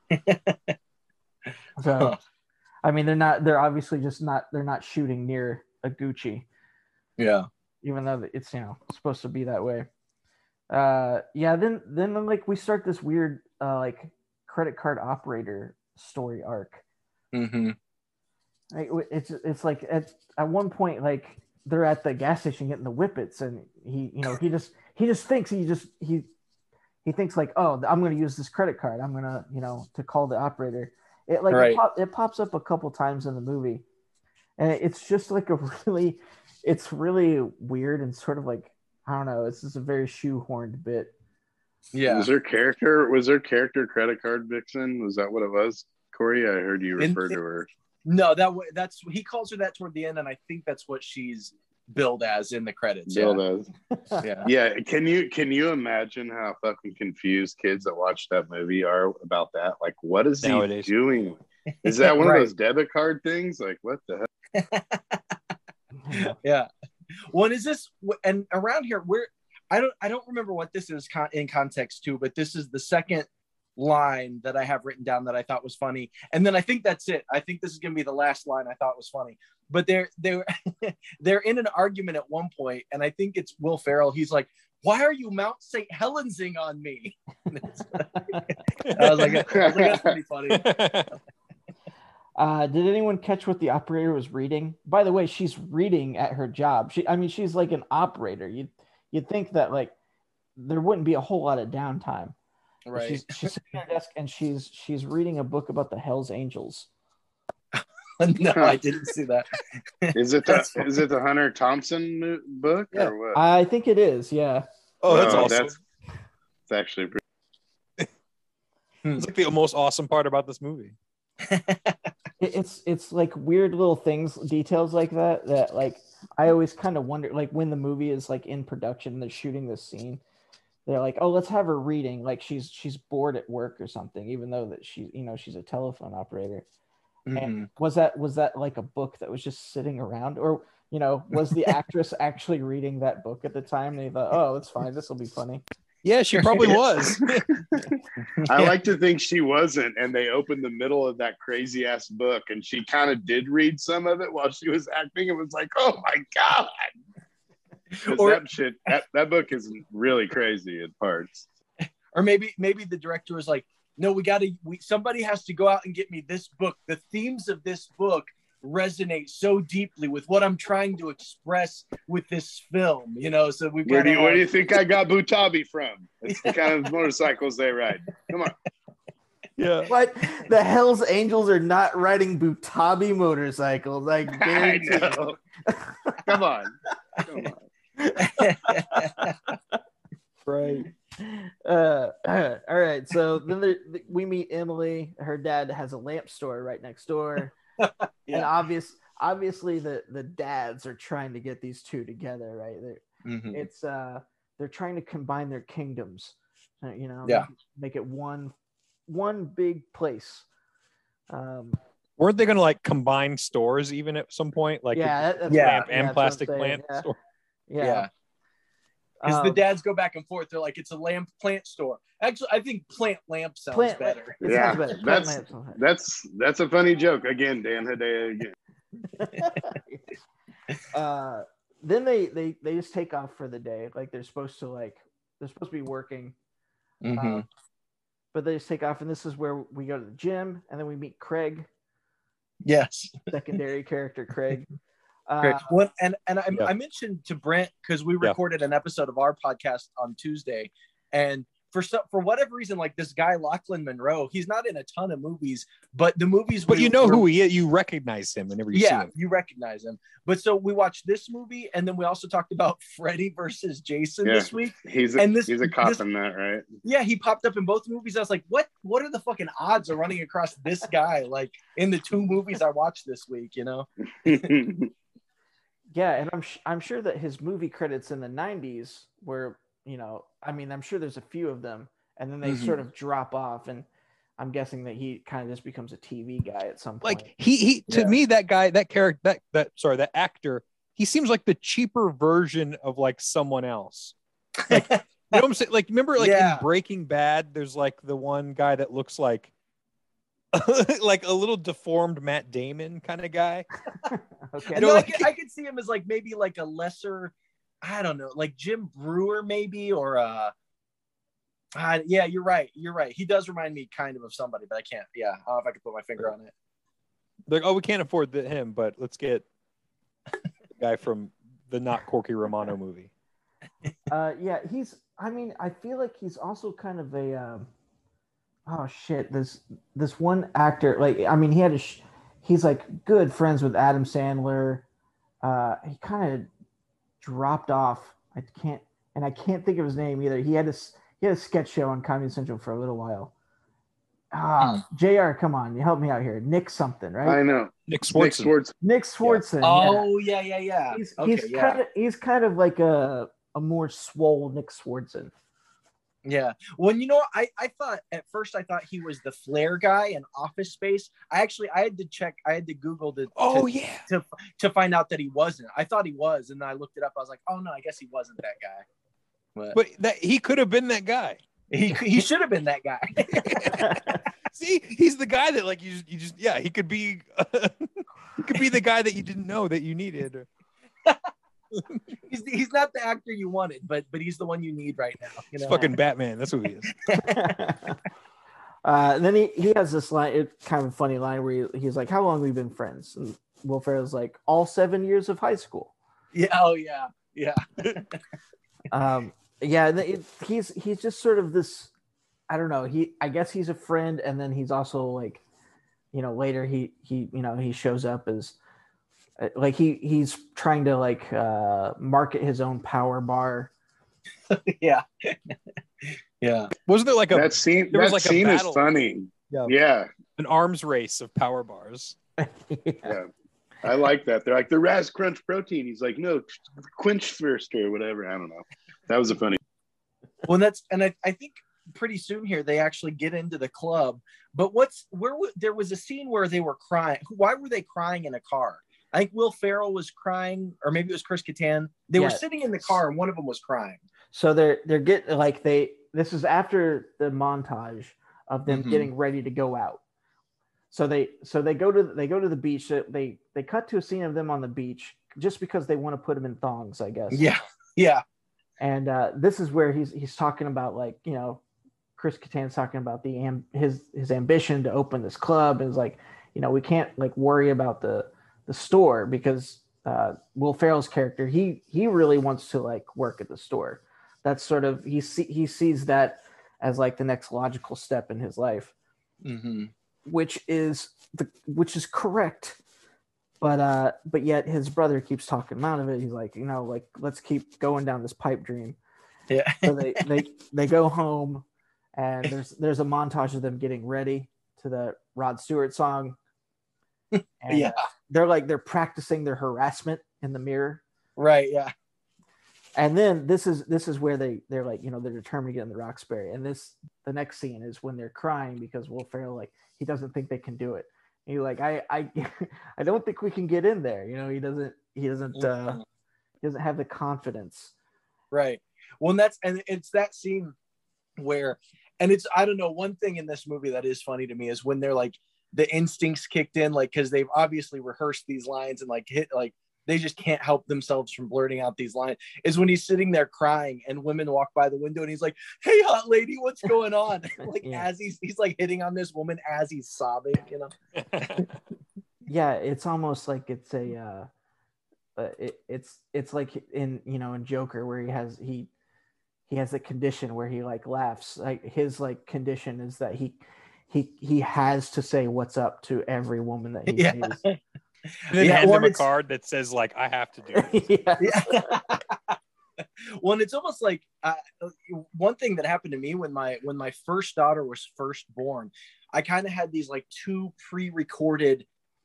So, I mean, they're not. They're obviously just not. They're not shooting near a Gucci, Yeah. even though it's you know supposed to be that way. Uh, yeah. Then then like we start this weird uh, like credit card operator story arc. Mm-hmm. Like, it's it's like at at one point like they're at the gas station getting the whippets, and he you know he just he just thinks he just he he thinks like, oh, I'm going to use this credit card. I'm going to you know to call the operator. It like Right. it, pop, it pops up a couple times in the movie, and it's just like a really it's really weird and sort of like I don't know. It's just a very shoehorned bit. Yeah. Was her character was her character credit card vixen? Was that what it was? Corey, I heard you In- refer to her. No, that wa- that's he calls her that toward the end, and I think that's what she's billed as in the credits. Bill yeah. does. yeah. Yeah, can you can you imagine how fucking confused kids that watch that movie are about that? Like, what is Nowadays. he doing? Is that one Right. of those debit card things? Like, what the heck? Yeah. Well, is this and around here we're I don't I don't remember what this is con- in context to, but this is the second line that I have written down that I thought was funny, and then I think that's it. I think this is gonna be the last line I thought was funny. But they're they're they're in an argument at one point, and I think it's Will Ferrell. He's like, "Why are you Mount Saint Helensing on me?" I was like, I was like, "That's pretty funny." Uh, did anyone catch what the operator was reading? By the way, she's reading at her job. She, I mean, she's like an operator. You'd you'd think that like there wouldn't be a whole lot of downtime. Right. She's she's sitting at her desk and she's she's reading a book about the Hell's Angels. No, I didn't see that. Is it the That's funny. is it the Hunter Thompson mo- book Yeah. or what? I think it is. Yeah. Oh, that's No, awesome. That's, it's actually pretty. It's like the most awesome part about this movie. It- it's it's like weird little things, details like that that like I always kind of wonder, like when the movie is like in production and they're shooting this scene, they're like, oh, let's have her reading, like she's she's bored at work or something, even though that she, you know, she's a telephone operator. Mhm. And was that was that like a book that was just sitting around, or you know, was the actress actually reading that book at the time and they thought, oh, it's fine, this will be funny? Yeah, she probably was. I like to think she wasn't, and they opened the middle of that crazy ass book, and she kind of did read some of it while she was acting. It was like, oh my god, 'cause Or- that shit, that, that book is really crazy in parts. Or maybe maybe the director was like, no, we got to we somebody has to go out and get me this book. The themes of this book resonate so deeply with what I'm trying to express with this film, you know. So we've Where got do to you where do you have- think I got Butabi from? It's the kind of motorcycles they ride. Come on. Yeah. What? The Hell's Angels are not riding Butabi motorcycles. I I guarantee. know. Come on. Come on. Right. Uh, all right. So then there, we meet Emily. Her dad has a lamp store right next door, and Yeah. obvious, obviously the the dads are trying to get these two together, right? They're, Mhm. It's uh, they're trying to combine their kingdoms, uh, you know, Yeah. make it one one big place. Um, Weren't they going to like combine stores even at some point? Like yeah, that, that's Yeah. what- lamp yeah, and that's what I'm plastic saying, plant yeah. store. Yeah. Yeah. Because the Um, dads go back and forth. They're like, it's a lamp plant store. Actually, I think plant lamp sounds Plant- better. it Yeah, sounds better. Plant that's- lamps sounds better. That's that's a funny joke again, Dan Hedaya again. uh, then they, they they just take off for the day. Like they're supposed to like they're supposed to be working, Mhm. uh, but they just take off. And this is where we go to the gym, and then we meet Craig, Yes. secondary character Craig. Uh, Great. Well, and and I, Yeah. I mentioned to Brent because we Yeah. recorded an episode of our podcast on Tuesday, and for some for whatever reason, like this guy Lachlan Monroe, he's not in a ton of movies, but the movies. But we- you know we're- who he is. You recognize him whenever you see Yeah, him. you recognize him. But so we watched this movie, and then we also talked about Freddy versus Jason Yeah. this week. He's a, And this- he's a cop this- in that, right? Yeah, he popped up in both movies. I was like, what? What are the fucking odds of running across this guy like in the two movies I watched this week? You know? yeah, and I'm sh- I'm sure that his movie credits in the nineties were, you know, I mean, I'm sure there's a few of them, and then they Mhm. sort of drop off, and I'm guessing that he kind of just becomes a T V guy at some point. Like he he to Yeah. me that guy that character that that sorry that actor he seems like the cheaper version of like someone else. Like you know what I'm saying? Like remember like Yeah. in Breaking Bad, there's like the one guy that looks like like a little deformed Matt Damon kind of guy. okay, And know, then like- I, could, I could see him as like maybe like a lesser, I don't know, like Jim Brewer maybe, or uh, uh yeah, you're right, you're right. He does remind me kind of of somebody, but I can't. Yeah, I don't know if I can put my finger on it. Like oh we can't afford the, him, but let's get the guy from the not Corky Romano movie. Uh, yeah, he's. I mean, I feel like he's also kind of a. Um, oh shit! This this one actor, like, I mean, he had a. Sh- he's like good friends with Adam Sandler. Uh, he kind of dropped off. I can't, and I can't think of his name either. He had a s- he had a sketch show on Comedy Central for a little while. Ah, J R, come on, you help me out here. Nick something, right? I know. Nick Nick Swartzen. Swartzen. Nick Swartzen. Oh yeah, yeah, yeah. yeah. He's okay, he's yeah. kind of he's kind of like a a more swole Nick Swartzen. Yeah. Well, you know, I, I thought at first I thought he was the Flair guy in Office Space. I actually I had to check. I had to Google to Oh to, yeah. to to find out that he wasn't. I thought he was, and then I looked it up. I was like, oh no, I guess he wasn't that guy. But, But that he could have been that guy. he he should have been that guy. See, he's the guy that like you just, you just yeah, he could be he could be the guy that you didn't know that you needed. he's he's not the actor you wanted, but but he's the one you need right now. You He's know? fucking Batman. That's who he is. uh, and then he, he has this line, it's kind of a funny line where he, he's like, how long have we been friends? And Will Ferrell's like, all seven years of high school. Yeah. Oh yeah. Yeah. Um, yeah, and it, he's he's just sort of this. I don't know. He I guess he's a friend, and then he's also like, you know, later he he you know he shows up as like he he's trying to like uh, market his own power bar. yeah. yeah. Wasn't there like a That scene, there was that like a scene is battle. funny. Yeah. Yeah. an arms race of power bars? yeah. Yeah. I like that. They're like the Raz Crunch protein. He's like, no, quench first or whatever. I don't know. That was a funny. Well, that's and I, I think pretty soon here they actually get into the club. But what's where w- there was a scene where they were crying. Why were they crying in a car? I think Will Ferrell was crying, or maybe it was Chris Kattan. They Yeah. were sitting in the car, and one of them was crying. So they're they're getting like they this is after the montage of them Mhm. getting ready to go out. So they so they go to they go to the beach. They they cut to a scene of them on the beach just because they want to put them in thongs, I guess. Yeah, yeah, And uh, this is where he's he's talking about like you know, Chris Kattan's talking about the am- his his ambition to open this club, and is like you know we can't like worry about the the store because uh, Will Ferrell's character he he really wants to like work at the store. That's sort of he see, he sees that as like the next logical step in his life, mm-hmm. which is the which is correct. But uh, but yet his brother keeps talking him out of it. He's like, you know, like let's keep going down this pipe dream. yeah. So they they they go home, and there's there's a montage of them getting ready to the Rod Stewart song. And Yeah. they're like they're practicing their harassment in the mirror. Right, yeah, And then this is this is where they they're like you know they're determined to get in the Roxbury. And this the next scene is when they're crying because Will Ferrell like he doesn't think they can do it. And he's like I I I don't think we can get in there. You know he doesn't he doesn't uh, he doesn't have the confidence. right. Well, and that's and it's that scene where, and it's I don't know one thing in this movie that is funny to me is when they're like the instincts kicked in, like because they've obviously rehearsed these lines and like hit like. They just can't help themselves from blurting out these lines. Is when he's sitting there crying and women walk by the window and he's like, "Hey, hot lady, what's going on?" like Yeah. as he's he's like hitting on this woman as he's sobbing, you know. Yeah, it's almost like it's a uh, uh it, it's it's like in you know in Joker where he has he he has a condition where he like laughs. Like his like condition is that he he he has to say what's up to every woman that he Yeah. sees. And then Yeah, hand well, them a it's- card that says like I have to do it. Yeah. Yeah. Well, and it's almost like uh, one thing that happened to me when my when my first daughter was first born, I kind of had these like two pre-recorded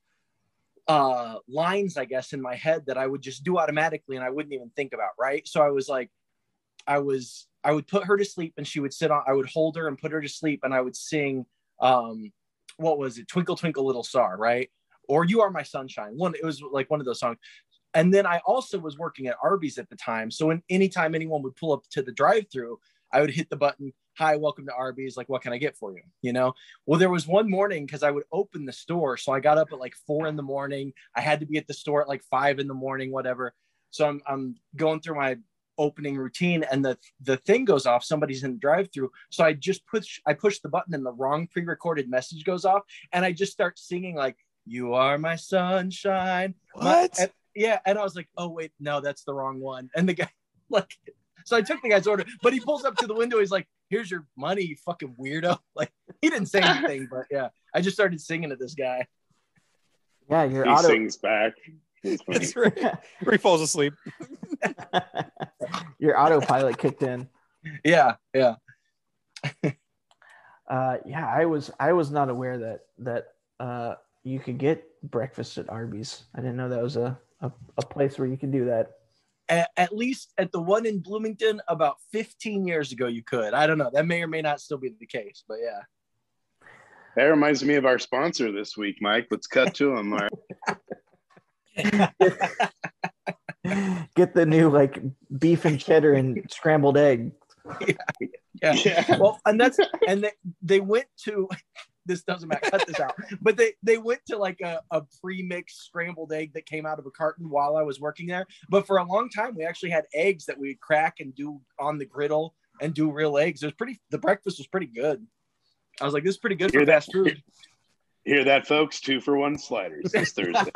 uh lines, I guess, in my head that I would just do automatically and I wouldn't even think about, right? So I was like, I was I would put her to sleep and she would sit on, I would hold her and put her to sleep and I would sing um what was it, Twinkle Twinkle Little Star, right? Or You Are My Sunshine. One, it was like one of those songs. And then I also was working at Arby's at the time. So when, anytime anyone would pull up to the drive-thru, I would hit the button, "Hi, welcome to Arby's. Like, what can I get for you?" You know? Well, there was one morning because I would open the store. So I got up at like four in the morning. I had to be at the store at like five in the morning, whatever. So I'm, I'm going through my opening routine and the, the thing goes off. Somebody's in the drive-thru. So I just push, I push the button and the wrong pre-recorded message goes off. And I just start singing like, "You are my sunshine." My- What? and- yeah. And I was like, oh, wait, no, that's the wrong one. And the guy, like, so I took the guy's order, but he pulls up to the window. He's like, "Here's your money, you fucking weirdo." Like, he didn't say anything, but yeah, I just started singing to this guy. Yeah, your He auto sings back. It's funny. That's right. Where he falls asleep. your autopilot kicked in. Yeah. Yeah. Uh, yeah, I was I was not aware that that uh, you could get breakfast at Arby's. I didn't know that was a, a, a place where you could do that. At, at least at the one in Bloomington about fifteen years ago, you could. I don't know. That may or may not still be the case, but yeah. That reminds me of our sponsor this week, Mike. Let's cut to him. All right. Get the new like beef and cheddar and scrambled egg. Yeah, yeah. yeah. Well, and that's and they, they went to this doesn't matter. Cut this out. But they they went to like a, a pre-mixed scrambled egg that came out of a carton while I was working there. But for a long time, we actually had eggs that we'd crack and do on the griddle and do real eggs. It was pretty. The breakfast was pretty good. I was like, this is pretty good Hear for that, fast food. Hear that, folks? Two for one sliders this Thursday.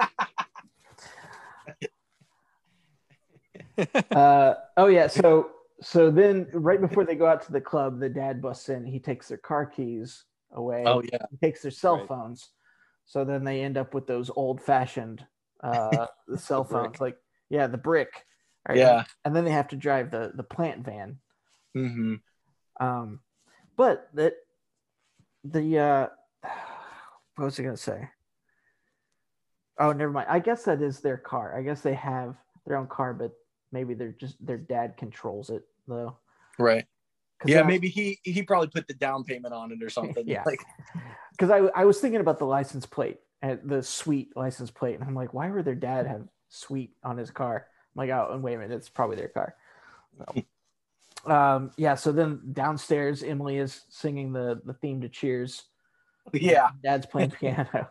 uh, oh yeah, so so then right before they go out to the club, the dad busts in. He takes their car keys away. Oh yeah, he takes their cell Right. phones. So then they end up with those old-fashioned uh, the cell The brick. phones, like yeah, the brick. Right? yeah. and then they have to drive the the plant van. Mm-hmm. Um, but that the uh, what was I gonna say? Oh, never mind. I guess that is their car. I guess they have their own car, but maybe they're just their dad controls it though. Right. 'Cause Yeah, I- maybe he he probably put the down payment on it or something. Yeah. Like, Because I I was thinking about the license plate and the sweet license plate, and I'm like, why would their dad have sweet on his car? I'm like, oh, and wait a minute, it's probably their car. So, um, yeah. So then downstairs, Emily is singing the the theme to Cheers. yeah. Dad's playing piano.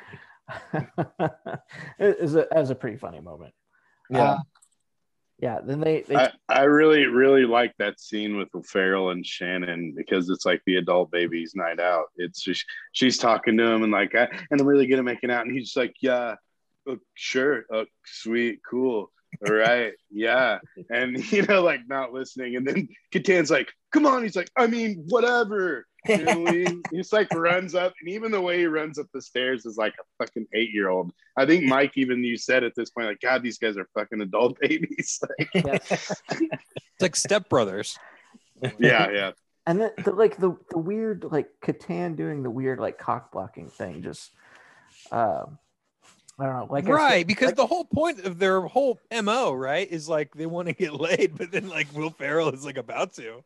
it was a, that was a pretty funny moment. Yeah. Um, yeah. Then they, they I, I really, really like that scene with Farrell and Shannon because it's like the adult baby's night out. It's just she's talking to him and like, I, and I'm really good at making out, and he's just like, yeah, uh, sure, uh, sweet, cool, all right, yeah, and you know, like not listening, and then Catan's like, come on, he's like, I mean, whatever. You know, he, he's like runs up, and even the way he runs up the stairs is like a fucking eight-year-old. I think Mike, even you said at this point, like, God, these guys are fucking adult babies. Like, yes. It's like stepbrothers. yeah, yeah. And then the, like the, the weird like Catan doing the weird like cock blocking thing just um I don't know like I Right, said, because like, the whole point of their whole M O, right, is like they want to get laid, but then like Will Ferrell is like about to.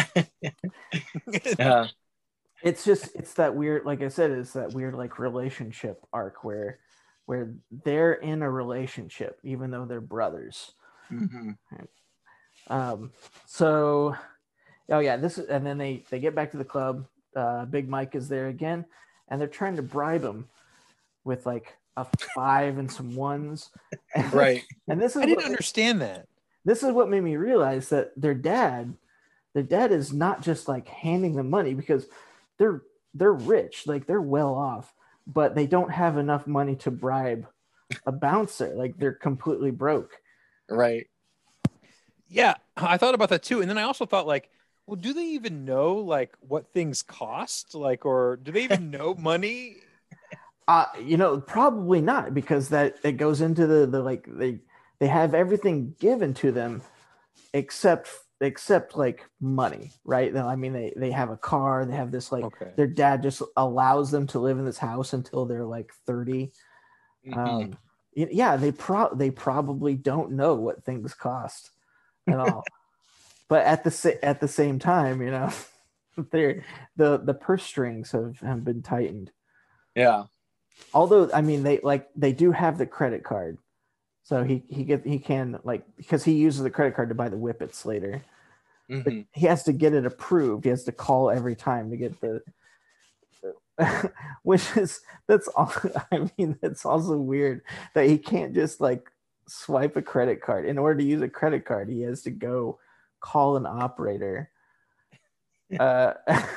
Yeah. it's just it's that weird like I said it's that weird like relationship arc where where they're in a relationship even though they're brothers. Mm-hmm. Um so oh yeah this is and then they they get back to the club. uh Big Mike is there again and they're trying to bribe him with like a five and some ones. Right. And this is I didn't what, understand that. this is what made me realize that their dad their dad is not just like handing them money because they're they're rich, like they're well off, but they don't have enough money to bribe a bouncer. Like they're completely broke. Right. Yeah, I thought about that too, and then I also thought like, well, do they even know like what things cost, like, or do they even know money? Uh, you know, probably not, because that it goes into the the like they they have everything given to them except except like money, right? I mean, they they have a car, they have this like Okay. their dad just allows them to live in this house until they're like thirty. Mm-hmm. Um, y- yeah, they pro they probably don't know what things cost at all. But at the sa- at the same time, you know, they're the the purse strings have, have been tightened. Yeah. Although I mean they like they do have the credit card, so he he get he can like because he uses the credit card to buy the whippets later. But Mm-hmm. he has to get it approved. He has to call every time to get the, which is that's all. I mean that's also weird that he can't just like swipe a credit card. In order to use a credit card, he has to go call an operator. Uh,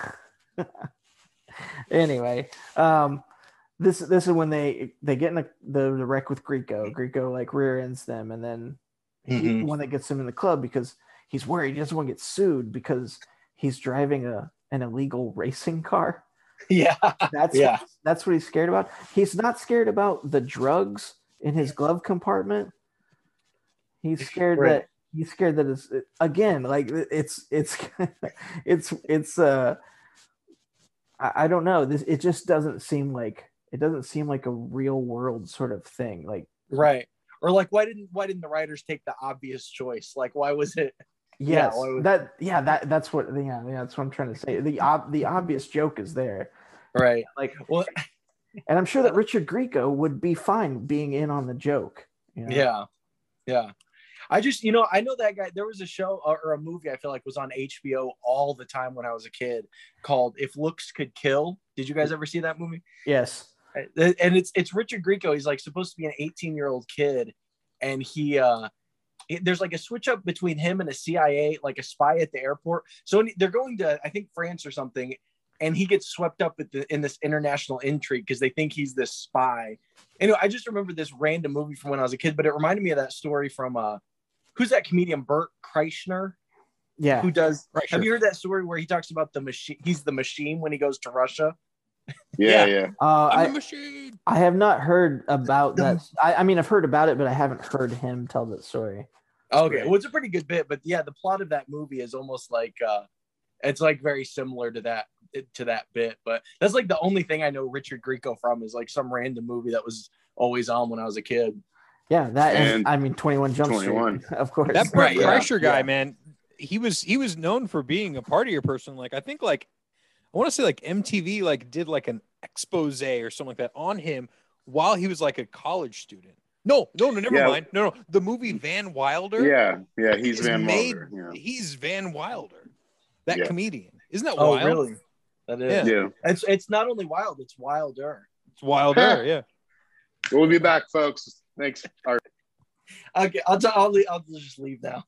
anyway, um, this this is when they they get in a, the the wreck with Greco. Greco like rear ends them, and then he's Mhm. the one that gets him in the club because he's worried he doesn't want to get sued because he's driving a an illegal racing car. Yeah. That's Yeah. that's what he's scared about. He's not scared about the drugs in his glove compartment. He's scared Right. that he's scared that it's again like it's it's it's it's uh I, I don't know. This it just doesn't seem like it doesn't seem like a real world sort of thing. Like Right. Or like why didn't why didn't the writers take the obvious choice? Like why was it yes, why was- that yeah that that's what yeah, yeah that's what I'm trying to say. The ob, the obvious joke is there. right. Like Well, and I'm sure that Richard Grieco would be fine being in on the joke. You know? yeah. Yeah. I just, you know, I know that guy. There was a show or, or a movie I feel like was on H B O all the time when I was a kid called If Looks Could Kill. Did you guys ever see that movie? Yes. And it's it's Richard Grieco. He's like supposed to be an eighteen year old kid, and he uh it- there's like a switch up between him and a C I A, like a spy at the airport. So they're going to, I think, France or something, and he gets swept up at the, in this international intrigue because they think he's this spy. Anyway, I just remember this random movie from when I was a kid, but it reminded me of that story from uh who's that comedian, Bert Kreischer, Yeah. who does Kreischer. have you heard that story where he talks about the machine? He's the machine when he goes to Russia. Yeah, Yeah. yeah. Uh, I'm I, the machine. I have not heard about that. I, I mean, I've heard about it, but I haven't heard him tell that story. Okay, Right. well, it's a pretty good bit, but yeah, the plot of that movie is almost like uh it's like very similar to that to that bit. But that's like the only thing I know Richard Grieco from is like some random movie that was always on when I was a kid. Yeah, that and, And I mean, twenty-one Jump twenty-one. Street, of course. That Bert Right, yeah. Kreischer guy, Yeah. man, he was he was known for being a partier person. Like I think like I want to say like M T V like did like an expose or something like that on him while he was like a college student. No, no, no, never Yeah. mind. No, no, the movie Van Wilder. Yeah, yeah, he's is Van made- Wilder. Yeah. He's Van Wilder, that Yeah. comedian. Isn't that Oh, wild? really? That is. Yeah. Yeah. It's it's not only wild, it's wilder. It's Wilder, yeah. We'll be back, folks. Thanks. Art. Okay, I'll t- I'll, leave, I'll just leave now.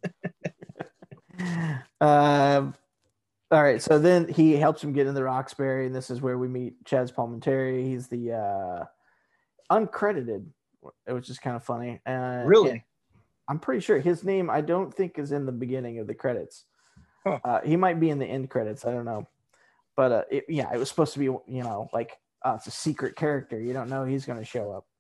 Um, all right, so then he helps him get in the Roxbury, and this is where we meet Chaz Palminteri. He's the uh, uncredited, which is kind of funny. Uh, Really? I'm pretty sure his name I don't think is in the beginning of the credits. Huh. Uh, he might be in the end credits. I don't know, but uh, it, yeah, it was supposed to be you know like uh, it's a secret character. You don't know he's going to show up.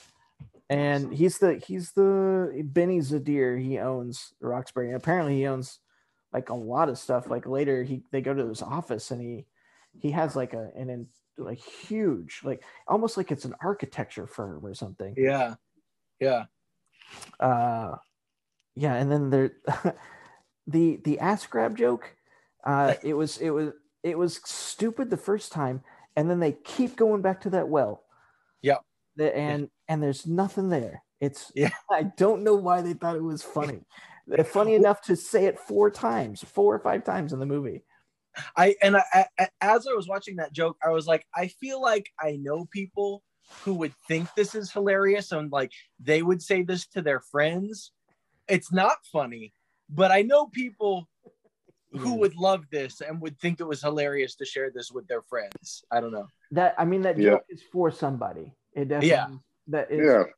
And he's the he's the Benny Zadir. He owns Roxbury. And apparently he owns like a lot of stuff. Like later he they go to his office and he he has like a an in, like huge like almost like it's an architecture firm or something. Yeah, yeah. Uh, yeah, and then there the the ass grab joke. Uh, it was it was it was stupid the first time, and then they keep going back to that well. Yep. The, and and there's nothing there. It's Yeah. I don't know why they thought it was funny. They're funny enough to say it four times, four or five times in the movie. I and I, I, as I was watching that joke, I was like, I feel like I know people who would think this is hilarious and like they would say this to their friends. It's not funny, but I know people who would love this and would think it was hilarious to share this with their friends. I don't know. That I mean that Yeah. joke is for somebody. It definitely Yeah. that is Yeah.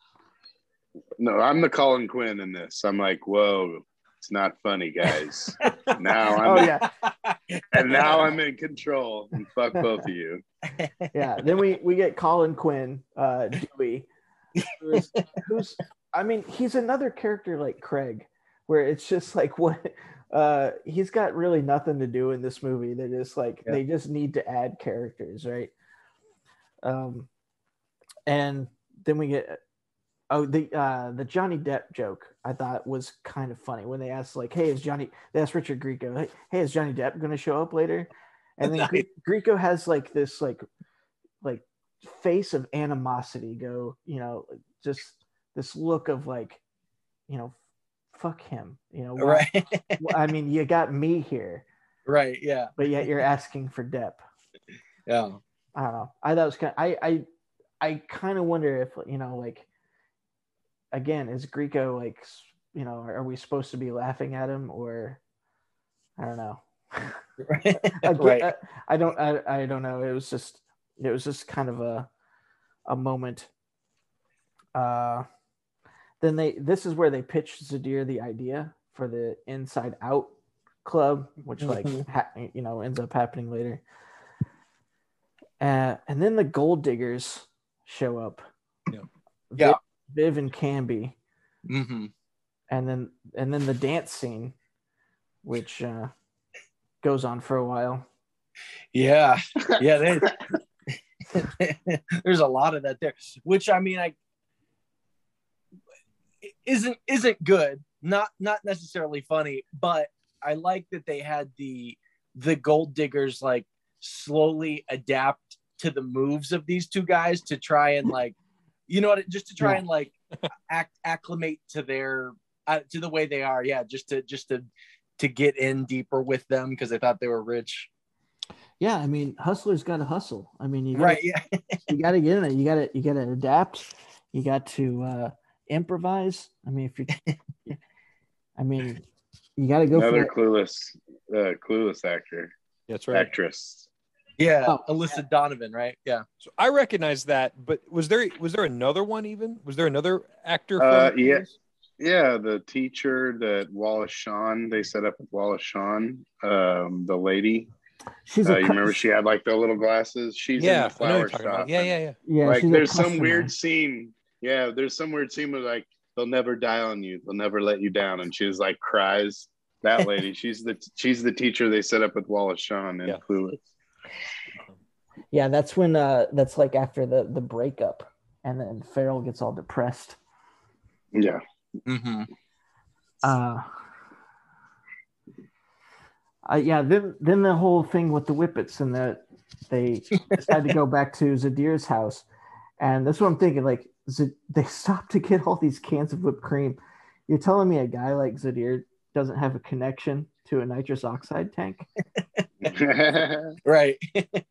No, I'm the Colin Quinn in this. I'm like, whoa, it's not funny, guys. now I'm oh yeah. and now I'm in control. And fuck both of you. Yeah. Then we we get Colin Quinn, uh, Dewey, who's, who's I mean he's another character like Craig, where it's just like what uh, he's got really nothing to do in this movie. They're just like Yeah. they just need to add characters, right? Um, and then we get oh the uh the Johnny Depp joke I thought was kind of funny when they asked like, hey, is Johnny? They asked Richard Grieco, hey, hey is Johnny Depp going to show up later? And then Gre- Grieco has like this like like face of animosity, go you know just this look of like you know fuck him, you know why- Right. I mean you got me here, Right. Yeah. but yet you're asking for Depp. Yeah. I don't know. I thought it was kind of, I I I kind of wonder if you know like again is Grieco like you know are we supposed to be laughing at him or I don't know. Right. Again, Right. I, I don't I, I don't know. It was just it was just kind of a a moment. Uh, then they this is where they pitched Zadir the idea for the Inside Out club, which like Mhm. ha- you know ends up happening later. Uh, and then the Gold Diggers show up. Yeah. Yeah. Viv, Viv and Canby, Mm-hmm. and then and then the dance scene, which uh, goes on for a while. Yeah, yeah. They, there's a lot of that there, which I mean, I isn't isn't good. Not not necessarily funny, but I like that they had the the gold diggers like slowly adapt to the moves of these two guys to try and like, you know what, just to try Yeah. and like act acclimate to their uh, to the way they are. Yeah, just to just to to get in deeper with them because they thought they were rich. Yeah, I mean, hustlers got to hustle. I mean, you gotta, Right. Yeah. you got to get in it. You got to, you got to adapt. You got to uh, improvise. I mean, if you, I mean, you got to go Another for clueless, uh, clueless actor, That's right. actress. Yeah. Oh, Alyssa Donovan, right? Yeah. So I recognize that, but was there was there another one even? Was there another actor? From Uh, yeah. Yeah, the teacher that Wallace Shawn, they set up with Wallace Shawn, um, the lady. She's Uh, a you cu- remember she had like the little glasses? She's in Yeah, the I know what flower you're talking shop. about. Yeah, yeah, yeah. yeah, Like she's a there's some customer. weird scene. Yeah, there's some weird scene where like they'll never die on you, they'll never let you down, and she's like cries. That lady, she's the she's the teacher they set up with Wallace Shawn and Yeah. Clueless. Yeah, that's when uh, that's like after the the breakup, and then Farrell gets all depressed. Yeah. Mm-hmm. Uh, uh, yeah, then then the whole thing with the Whippets and that they decided to go back to Zadir's house, and that's what I'm thinking. Like, Z- they stopped to get all these cans of whipped cream. You're telling me a guy like Zadir doesn't have a connection to a nitrous oxide tank? Right.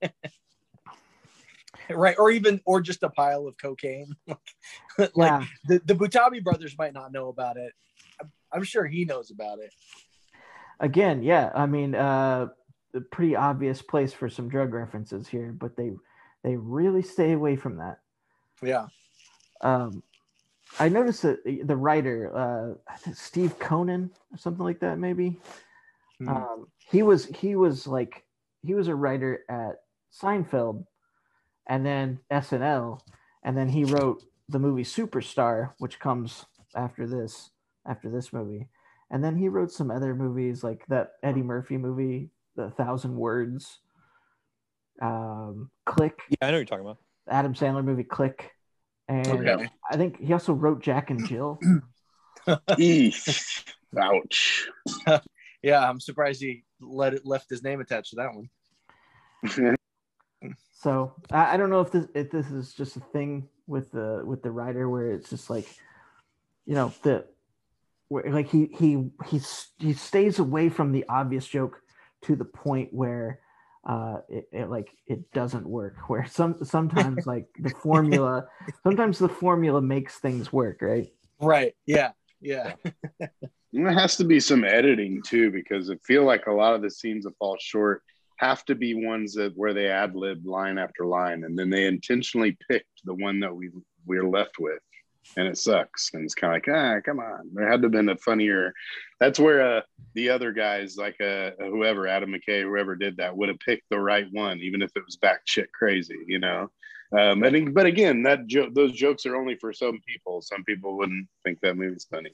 Right. Or even, or just a pile of cocaine. Like Yeah. the, the Butabi brothers might not know about it. I'm, I'm sure he knows about it. Again, yeah. I mean, uh, a pretty obvious place for some drug references here, but they they really stay away from that. Yeah. Um, I noticed that the writer, uh, I think Steve Conan or something like that, maybe. Hmm. Um, he was he was like he was a writer at Seinfeld, and then S N L, and then he wrote the movie Superstar, which comes after this after this movie, and then he wrote some other movies like that Eddie Murphy movie, The Thousand Words, um, Click, Yeah, I know what you're talking about. Adam Sandler movie Click, and Okay. I think he also wrote Jack and Jill. Eesh. Ouch. Yeah. I'm surprised he let it left his name attached to that one. So I, I don't know if this if this is just a thing with the with the writer where it's just like, you know, the where like he he he he stays away from the obvious joke to the point where uh it, it like it doesn't work, where some sometimes like the formula sometimes the formula makes things work, right? Right. Yeah. Yeah. There has to be some editing too, because I feel like a lot of the scenes that fall short have to be ones that where they ad lib line after line, and then they intentionally picked the one that we we're left with, and it sucks. And it's kind of like, ah, come on, there had to have been a funnier. That's where uh, the other guys, like uh, whoever, Adam McKay, whoever did that, would have picked the right one, even if it was batshit crazy, you know. Um, I think, but again, that jo- those jokes are only for some people. Some people wouldn't think that movie's funny.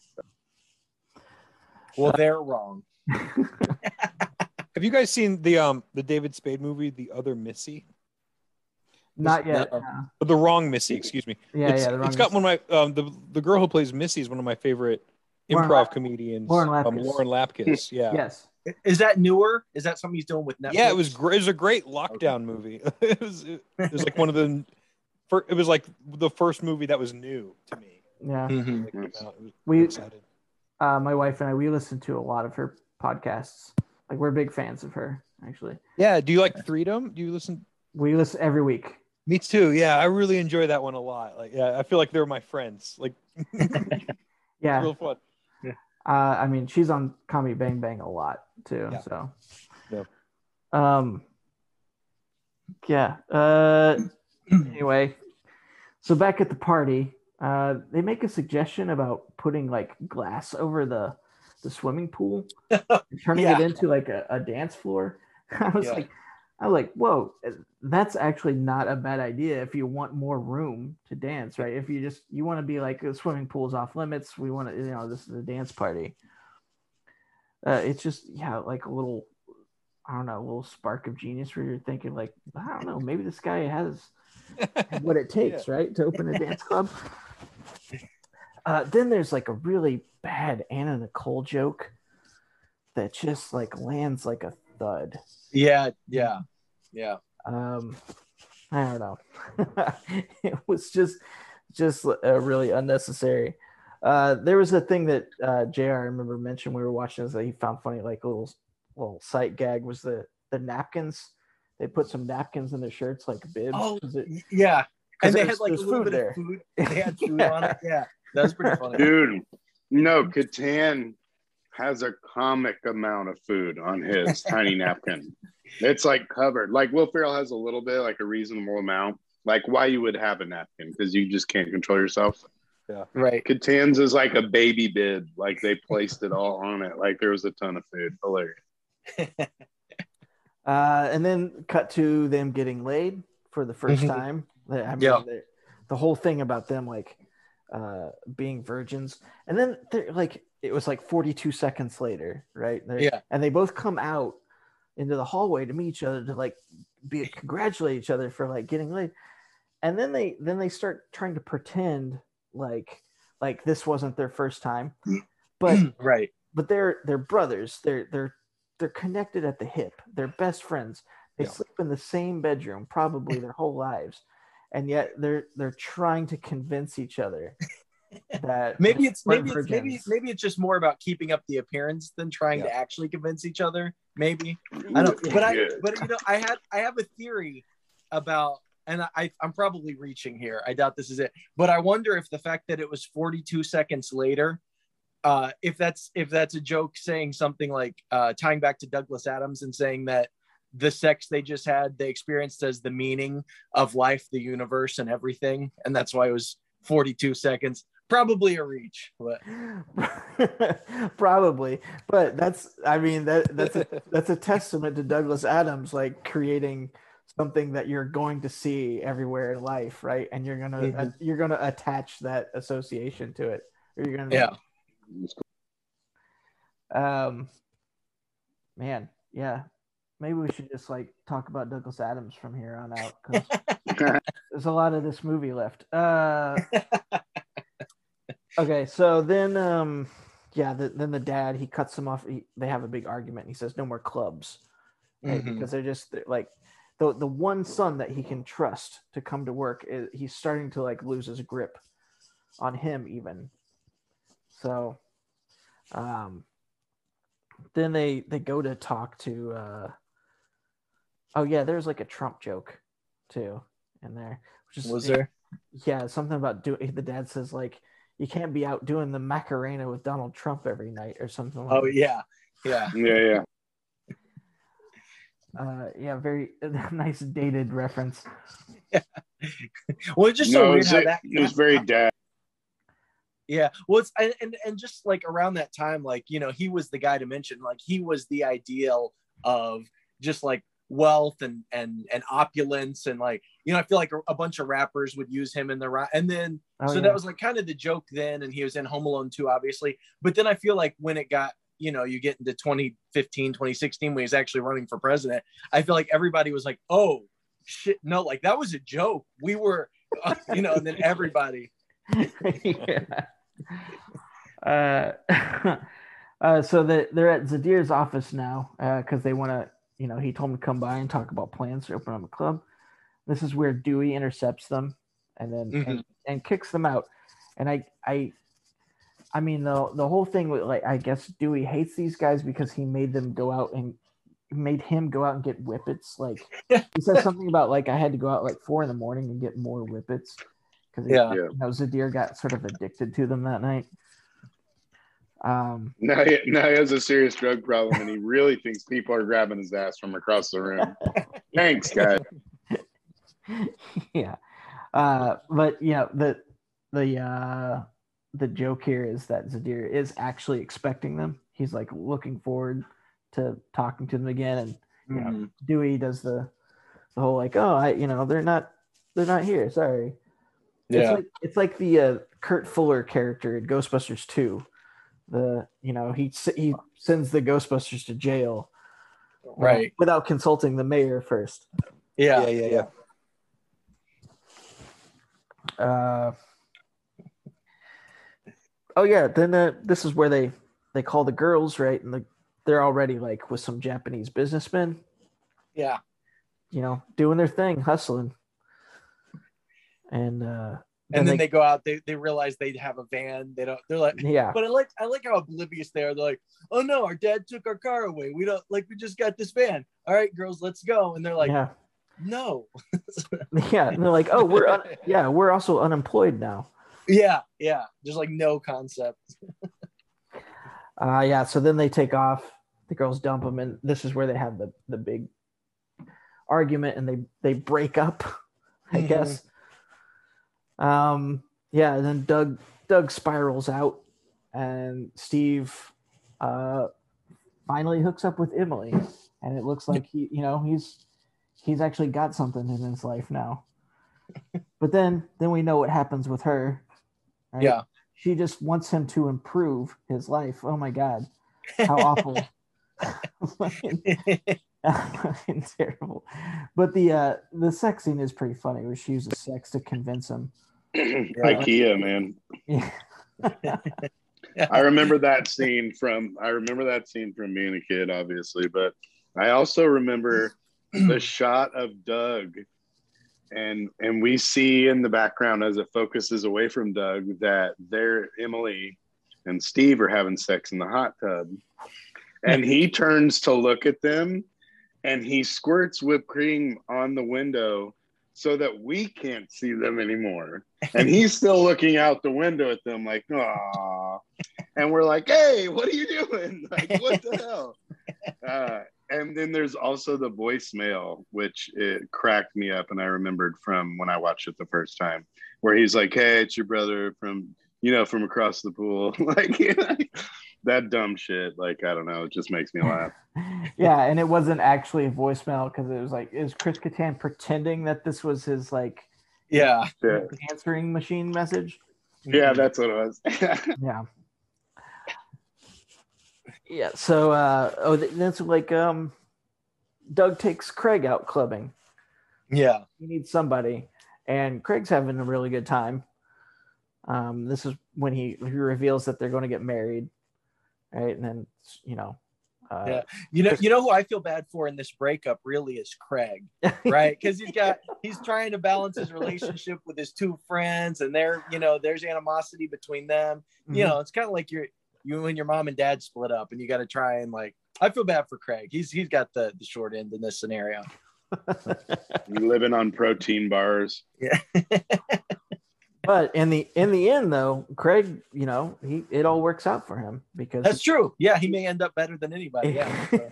Well, they're wrong. Have you guys seen the um the David Spade movie, The Other Missy? Not yet. No. no. The Wrong Missy, excuse me. Yeah, it's, yeah. The wrong it's got one of my um the the girl who plays Missy is one of my favorite Lauren improv Lap- comedians. Lauren um, Lapkus. Lauren Lapkus. Yeah. Yes. Is that newer? Is that something he's doing with Netflix? Yeah, it was great. It was a great lockdown movie. it was it, it was like one of the fir- it was like the first movie that was new to me. Yeah. Mhm. It came out. It was- We- I'm excited. Uh, my wife and I, we listen to a lot of her podcasts. Like, we're big fans of her, actually. Yeah. Do you like Freedom? Do you listen? We listen every week. Me too. Yeah, I really enjoy that one a lot. Like, yeah, I feel like they're my friends. Like, Yeah. real fun. Uh, I mean, she's on Comedy Bang Bang a lot too. Yeah. So, Yeah. um, yeah. Uh, anyway, so back at the party, uh, they make a suggestion about putting like glass over the the swimming pool, and turning Yeah. it into like a, a dance floor. I was Yeah. like, I was like, whoa, that's actually not a bad idea if you want more room to dance, right? If you just you want to be like the swimming pool's off limits, we want to, you know, this is a dance party. Uh, it's just yeah, like a little I don't know, a little spark of genius where you're thinking like, I don't know, maybe this guy has what it takes, right, to open a dance club. Uh, then there's like a really bad Anna Nicole joke that just like lands like a thud. Yeah, yeah, yeah. Um, I don't know. It was just just uh, really unnecessary. Uh, there was a thing that uh, J R I remember mentioned we were watching this that he found funny, like a little little sight gag was the the napkins. They put some napkins in their shirts like bibs. Oh, it, yeah. And they there's- had like a there's little food bit there. of food. They had food Yeah. on it. Yeah, that was pretty funny. Dude, no, Catan has a comic amount of food on his tiny napkin. It's like covered. Like Will Ferrell has a little bit, like a reasonable amount. Like why you would have a napkin because you just can't control yourself. Right. Catan's is like a baby bib. Like they placed it all on it. Like there was a ton of food. Hilarious. Uh, and then cut to them getting laid for the first Mhm. time. I mean, Yeah. the, the whole thing about them like uh, being virgins, and then they're like it was like forty-two seconds later, right? They're- Yeah. and they both come out into the hallway to meet each other to like be congratulate each other for like getting laid, and then they then they start trying to pretend like like this wasn't their first time, but Right. but they're they're brothers. They're they're they're connected at the hip. They're best friends. They Yeah. sleep in the same bedroom probably their whole lives, and yet they're they're trying to convince each other that Maybe it's we're maybe it's maybe virgins. maybe it's just more about keeping up the appearance than trying to Yeah. actually convince each other. Maybe I don't. But I Yeah. but you know I had I have a theory about. And I, I'm probably reaching here. I doubt this is it. But I wonder if the fact that it was forty-two seconds later, uh, if that's if that's a joke saying something like uh, tying back to Douglas Adams and saying that the sex they just had, they experienced as the meaning of life, the universe, and everything. And that's why it was forty-two seconds. Probably a reach. But Probably, but that's I mean that that's a, that's a testament to Douglas Adams like creating something that you're going to see everywhere in life, right? And you're gonna Mhm. uh, you're gonna attach that association to it, or you're gonna yeah. um man yeah maybe we should just like talk about Douglas Adams from here on out because there's a lot of this movie left. Uh okay, so then um yeah the, then the dad he cuts them off. He, they have a big argument and he says no more clubs, right? Mhm. Because they're just they're like the the one son that he can trust to come to work is he's starting to like lose his grip on him even. So um then they they go to talk to uh oh yeah there's like a Trump joke too in there, which is Was there? yeah something about doing the dad says like you can't be out doing the Macarena with Donald Trump every night or something like Oh yeah. Yeah. Yeah, yeah. uh yeah very nice dated reference. Well, it's just so No, it weird was, how it, that. it was very dad. Yeah, well, it's and, and and just like around that time, like you know, he was the guy to mention. Like he was the ideal of just like wealth and and and opulence, and like you know, I feel like a, a bunch of rappers would use him in the rap. And then Oh, so yeah. that was like kind of the joke then, and he was in Home Alone two, obviously. But then I feel like when it got you know, you get into twenty fifteen, twenty sixteen when he's actually running for president, I feel like everybody was like, oh shit, no, like that was a joke. We were, you know, and then everybody. Yeah. Uh, uh, so the, they're at Zadir's office now because they want to, you know, he told them to come by and talk about plans to open up a club. This is where Dewey intercepts them and then Mhm. and, and kicks them out. And I, I, I mean the the whole thing with like I guess Dewey hates these guys because he made them go out and made him go out and get whippets. Like he says something about like I had to go out like four in the morning and get more whippets because Yeah. you know Zadir got sort of addicted to them that night. Um, Now he, now he has a serious drug problem and he really thinks people are grabbing his ass from across the room. Thanks, guys. yeah, uh, but yeah, the the uh, the joke here is that Zadir is actually expecting them. He's like looking forward to talking to them again, and you know, Mhm. Dewey does the the whole like, oh, I you know they're not they're not here. Sorry. It's Yeah. like it's like the uh, Kurt Fuller character in Ghostbusters two. The you know he he sends the Ghostbusters to jail, Right. Without consulting the mayor first. Yeah. Yeah, yeah, yeah. Uh, oh yeah, then uh, this is where they they call the girls, right? And the, they're already like with some Japanese businessmen, Yeah. you know, doing their thing, hustling. And uh, And then they, they go out. They, they realize they have a van. They don't. They're like, yeah. But I like I like how oblivious they are. They're like, oh no, our dad took our car away. We don't like. We just got this van. All right, girls, let's go. And they're like, yeah, no. yeah. And they're like, oh, we're un- yeah, we're also unemployed now. Yeah, yeah. There's like no concept. Uh, yeah. So then they take off. The girls dump them, and this is where they have the the big argument, and they they break up. I Mhm. guess. Um. Yeah. And then Doug Doug spirals out, and Steve, uh, finally hooks up with Emily, and it looks like he, you know, he's he's actually got something in his life now. But then then we know what happens with her. Right? Yeah. She just wants him to improve his life. Oh my God, how awful! Fucking- fucking terrible. But the uh, the sex scene is pretty funny, where she uses sex to convince him. IKEA, man. Yeah. I remember that scene from I remember that scene from being a kid, obviously, but I also remember the shot of Doug, and and we see in the background as it focuses away from Doug that they're Emily and Steve are having sex in the hot tub, and he turns to look at them, and he squirts whipped cream on the window so that we can't see them anymore. And he's still looking out the window at them like, "Aw." And we're like, hey, what are you doing? Like, what the hell? Uh, and then there's also the voicemail, which it cracked me up. And I remembered from when I watched it the first time, where he's like, hey, it's your brother from, you know, from across the pool. Like, you know, that dumb shit. Like, I don't know. It just makes me laugh. Yeah, and it wasn't actually a voicemail because it was like, is Chris Kattan pretending that this was his like Yeah. Yeah, answering machine message? yeah, that's what it was. Yeah. Yeah. So, uh, oh, th- that's like, um, Doug takes Craig out clubbing. Yeah. He needs somebody, and Craig's having a really good time. Um, this is when he, he reveals that they're going to get married, right? And then, you know, uh, Yeah. You know, you know who I feel bad for in this breakup really is Craig, right? Because he's got he's trying to balance his relationship with his two friends, and there, you know, there's animosity between them. You Mhm. know, it's kind of like your you and your mom and dad split up, and you got to try and like. I feel bad for Craig. He's he's got the the short end in this scenario. Living on protein bars. Yeah. But in the in the end, though, Craig, you know, he it all works out for him because That's true. Yeah, he may end up better than anybody. Yeah. So.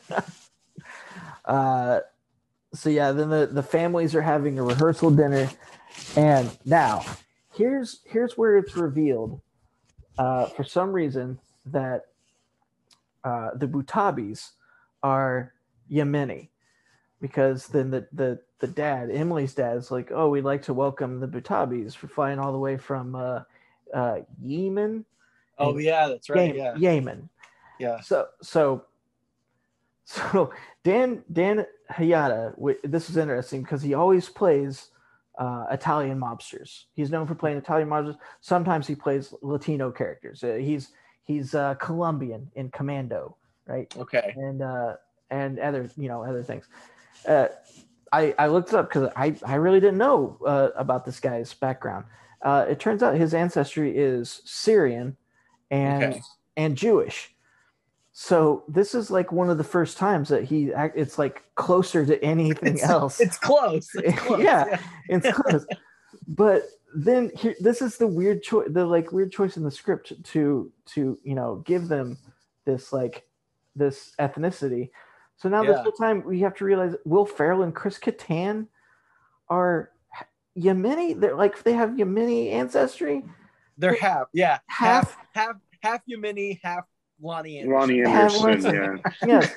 uh, so yeah, then the, the families are having a rehearsal dinner, and now here's here's where it's revealed, uh, for some reason that uh, the Butabis are Yemeni, because then the the the dad, Emily's dad, is like, oh, we'd like to welcome the Butabis for flying all the way from uh, uh, Yemen. Oh yeah, that's right. Yemen, Yeah. Yemen. Yeah. So so so Dan Dan Hayata. w- This is interesting because he always plays uh, Italian mobsters. He's known for playing Italian mobsters. Sometimes he plays Latino characters. Uh, he's he's uh, Colombian in Commando, right? Okay. And uh, and other you know other things. Uh, I I looked it up because I I really didn't know uh, about this guy's background. Uh, it turns out his ancestry is Syrian and Okay. and Jewish. So this is like one of the first times that he act- it's like closer to anything It's, else. it's close. It's close. Yeah. It's close. But then here, this is the weird choice, the like weird choice in the script to to you know give them this like this ethnicity. So now this Yeah. whole time we have to realize Will Ferrell and Chris Kattan are Yemeni. They're like they have Yemeni ancestry. They're half. Yeah. Half- Half half half Yemeni, half Lonnie Anderson. Lonnie Have Anderson, Yes.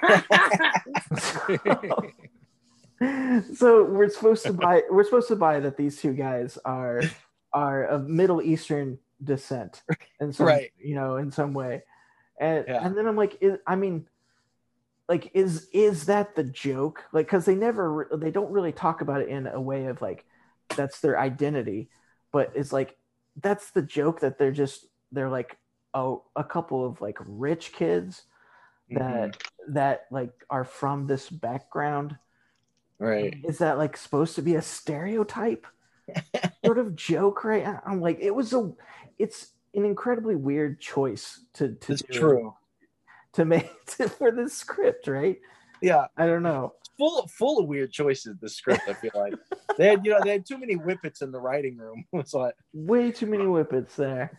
yeah. So we're supposed to buy we're supposed to buy that these two guys are are of Middle Eastern descent in some Right. you know in some way, and Yeah. and then I'm like is, I mean like is is that the joke? Like, because they never they don't really talk about it in a way of like that's their identity, but it's like that's the joke that they're just they're like oh a couple of like rich kids that mm-hmm. that like are from this background. Right. Is that like supposed to be a stereotype sort of joke? Right. I'm like, it was a it's an incredibly weird choice to to it's do. True. To make to, for this script, right? Yeah, I don't know. Full of, full of weird choices. The script, I feel like they had, you know, they had too many whippets in the writing room. It's like way too many whippets there.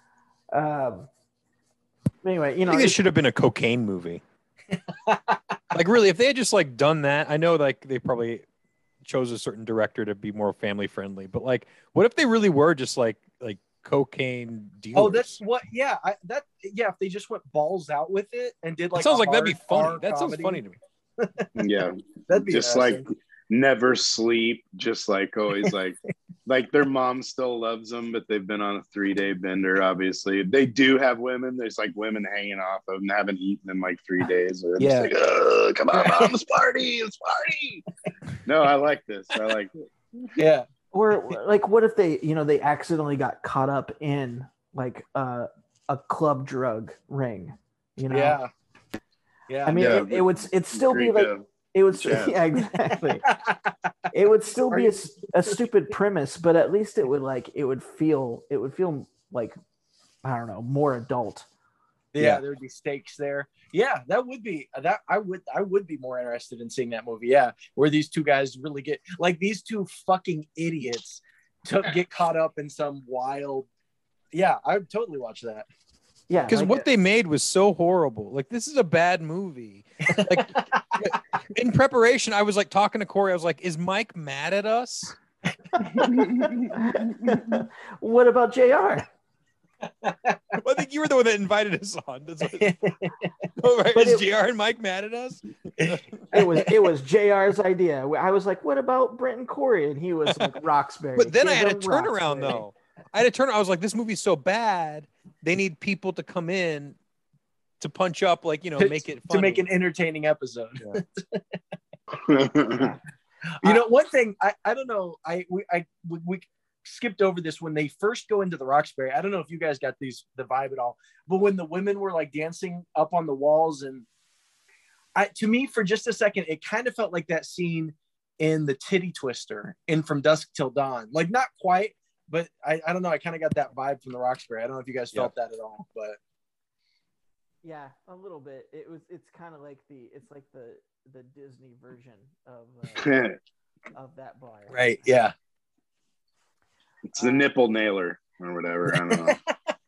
Um. Anyway, you know, I think it should have been a cocaine movie. Like, really, if they had just like done that, I know like they probably chose a certain director to be more family friendly, but like, what if they really were just like like cocaine dealers? Oh, that's what. Yeah, I, that. Yeah, if they just went balls out with it and did like, it sounds a like hard, that'd be funny. That comedy. sounds funny to me. Yeah, that'd be just like never sleep, just like always like like their mom still loves them, but they've been on a three day bender. Obviously, they do have women. There's like women hanging off of them, haven't eaten in like three days. Or yeah, just like, oh, come on, mom, let's party, let's party. No, I like this. I like it. Yeah. Or like, what if they, you know, they accidentally got caught up in like uh, a club drug ring, you know? Yeah. Yeah. I mean, yeah, it, it would, it'd still be like, go. it would, Yeah. yeah, exactly. It would still be a, a stupid premise, but at least it would like, it would feel, it would feel like, I don't know, more adult. Yeah, Yeah. there would be stakes there. Yeah, that would be that. I would I would be more interested in seeing that movie. Yeah, where these two guys really get like these two fucking idiots to get caught up in some wild. Yeah, I would totally watch that. Yeah, because like what it. they made was so horrible. Like, this is a bad movie. Like, in preparation, I was like talking to Corey. I was like, "Is Mike mad at us?" What about J R? Well, I think you were the one that invited us on. That's what, oh, right. But Is it- J R and Mike mad at us? It was it was J R's idea. I was like, "What about Brent and Corey?" And he was like, "Roxbury." But then I had a Give him turnaround Roxbury. though. I had a turn. I was like, "This movie's so bad. They need people to come in to punch up, like, you know, make it funny. to make an entertaining episode. Yeah. You know, one thing I, I don't know. I we I we, we skipped over this when they first go into the Roxbury. I don't know if you guys got these the vibe at all, but when the women were like dancing up on the walls, and I to me for just a second, it kind of felt like that scene in the Titty Twister in From Dusk Till Dawn. Like, not quite, but I, I don't know. I kind of got that vibe from the Roxbury. I don't know if you guys felt that at all, but Yeah, a little bit. It was. It's kind of like the. It's like the the Disney version of uh, of that bar. right, yeah. It's the nipple nailer or whatever. I don't know.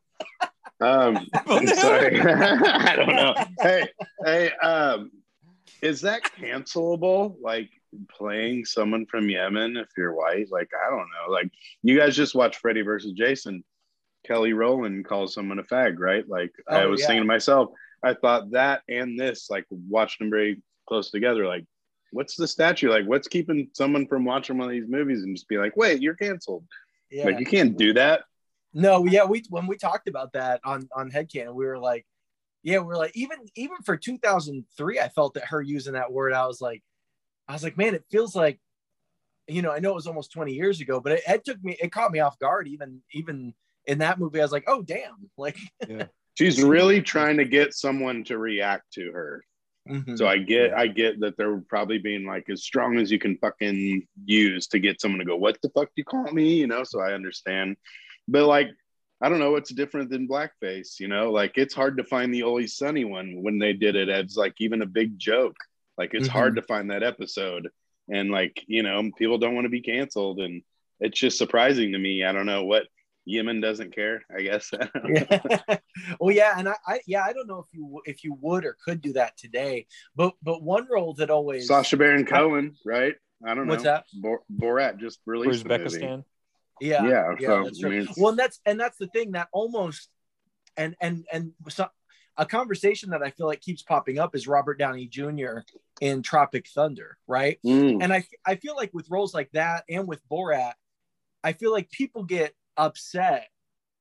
Um, sorry. I don't know. Hey, hey, um, is that cancelable? Like playing someone from Yemen if you're white? Like, I don't know. Like, you guys just watched Freddy versus Jason. Kelly Rowland calls someone a fag, right? Like, Oh, I was yeah. thinking to myself, I thought that and this, like, watched them very close together. Like, what's the statute? Like, what's keeping someone from watching one of these movies and just be like, wait, you're canceled? Yeah. Like, you can't do that. No, yeah, we when we talked about that on on Headcanon, we were like, yeah, we are like, even even for two thousand three, I felt that her using that word, I was like, I was like, man, it feels like, you know, I know it was almost twenty years ago, but it, it took me, it caught me off guard. Even even in that movie, I was like, oh damn, like, Yeah. She's really trying to get someone to react to her. mhm. So I get, I get that they're probably being like as strong as you can fucking use to get someone to go, what the fuck do you call me? You know, so I understand. But like, I don't know what's different than blackface, you know, like it's hard to find the Always Sunny one when they did it as like even a big joke. Like it's Mhm. hard to find that episode. And like, you know, people don't want to be canceled. And it's just surprising to me. I don't know what Yemen doesn't care, I guess. Yeah. Well, yeah, and I, I, yeah, I don't know if you if you would or could do that today, but but one role that always Sacha Baron Cohen, right? I don't know. What's that? Bor- Borat just released the movie. Uzbekistan. Yeah, Yeah, yeah, so, that's I true. mean, it's- Well, and that's and that's the thing that almost and and and so, a conversation that I feel like keeps popping up is Robert Downey Junior in Tropic Thunder, right? Mm. And I I feel like with roles like that and with Borat, I feel like people get upset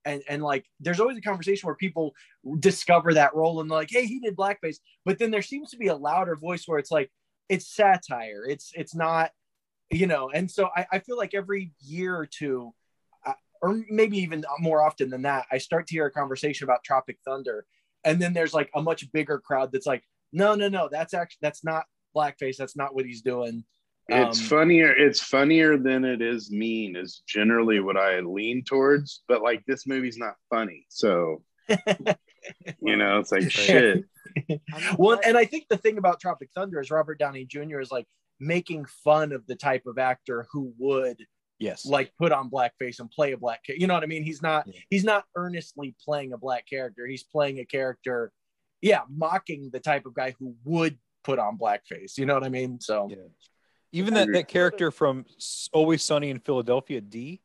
And, and like, there's always a conversation where people discover that role and they're like, hey, he did blackface. But then there seems to be a louder voice where it's like, it's satire. It's, it's not, you know, and so I, I feel like every year or two, uh, or maybe even more often than that, I start to hear a conversation about Tropic Thunder. And then there's like a much bigger crowd that's like, no, no, no, that's actually, that's not blackface. That's not what he's doing. It's Um, funnier. It's funnier than it is mean is generally what I lean towards. But like this movie's not funny, so you know it's like shit. Well, and I think the thing about Tropic Thunder is Robert Downey Junior is like making fun of the type of actor who would Yes. like put on blackface and play a black character. You know what I mean? He's not Yeah. he's not earnestly playing a black character. He's playing a character, yeah, mocking the type of guy who would put on blackface. You know what I mean? So Yeah. Even that, that character from S- Always Sunny in Philadelphia, D,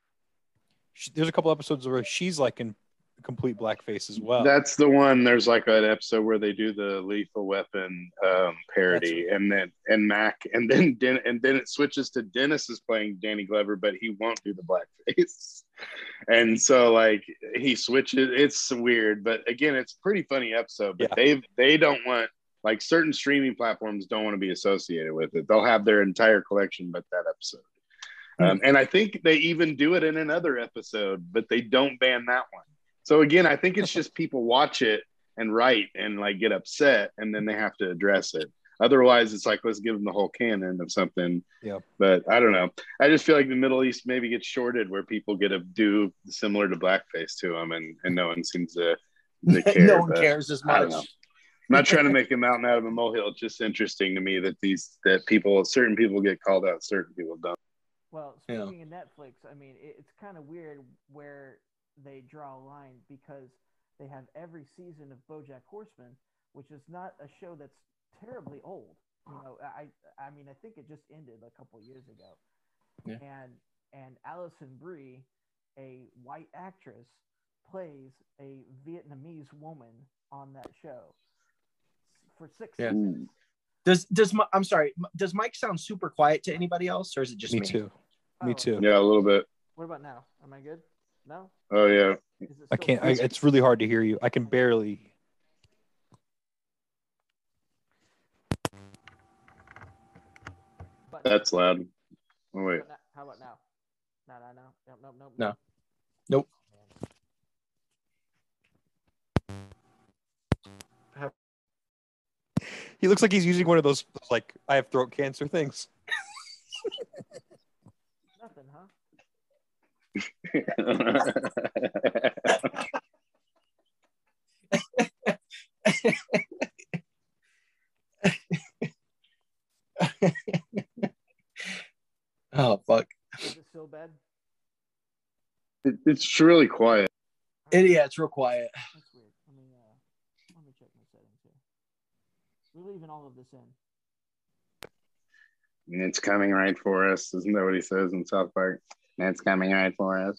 she, there's a couple episodes where she's like in complete blackface as well. That's the one. There's like an episode where they do the Lethal Weapon um, parody, and then and Mac, and then Den- and then it switches to Dennis is playing Danny Glover, but he won't do the blackface, and so like he switches. It's weird, but again, it's a pretty funny episode. But Yeah. they they don't want. Like certain streaming platforms don't want to be associated with it. They'll have their entire collection, but that episode. Um, and I think they even do it in another episode, but they don't ban that one. So again, I think it's just people watch it and write and like get upset, and then they have to address it. Otherwise, it's like let's give them the whole canon of something. Yeah. But I don't know. I just feel like the Middle East maybe gets shorted where people get to do similar to blackface to them, and, and no one seems to, to care. no one but cares as I don't much. know. I'm not trying to make a mountain out of a molehill. It's just interesting to me that these that people, certain people get called out, certain people don't. Well, Yeah. speaking of Netflix, I mean, it, it's kind of weird where they draw a line because they have every season of BoJack Horseman, which is not a show that's terribly old. You know, I I mean, I think it just ended a couple years ago. Yeah. And and Alison Brie, a white actress, plays a Vietnamese woman on that show for six Yeah. seasons. Does does my, I'm sorry, does Mike sound super quiet to anybody else, or is it just Me me? too. Oh, Me too. Yeah, a little bit. What about now? Am I good? No? Oh yeah. Is it I still can't. I, quiet? it's really hard to hear you. I can barely. But- That's loud. Oh wait. But now- How about now? No, no, no. Nope, nope, nope. No. Nope. He looks like he's using one of those like I have throat cancer things. Nothing, huh? Oh fuck! Is it still bad? It- it's really quiet. It, yeah, it's real quiet. That's weird. Let me uh, let me check my settings here. We're leaving all of this in. It's coming right for us. Isn't that what he says in South Park? It's coming right for us.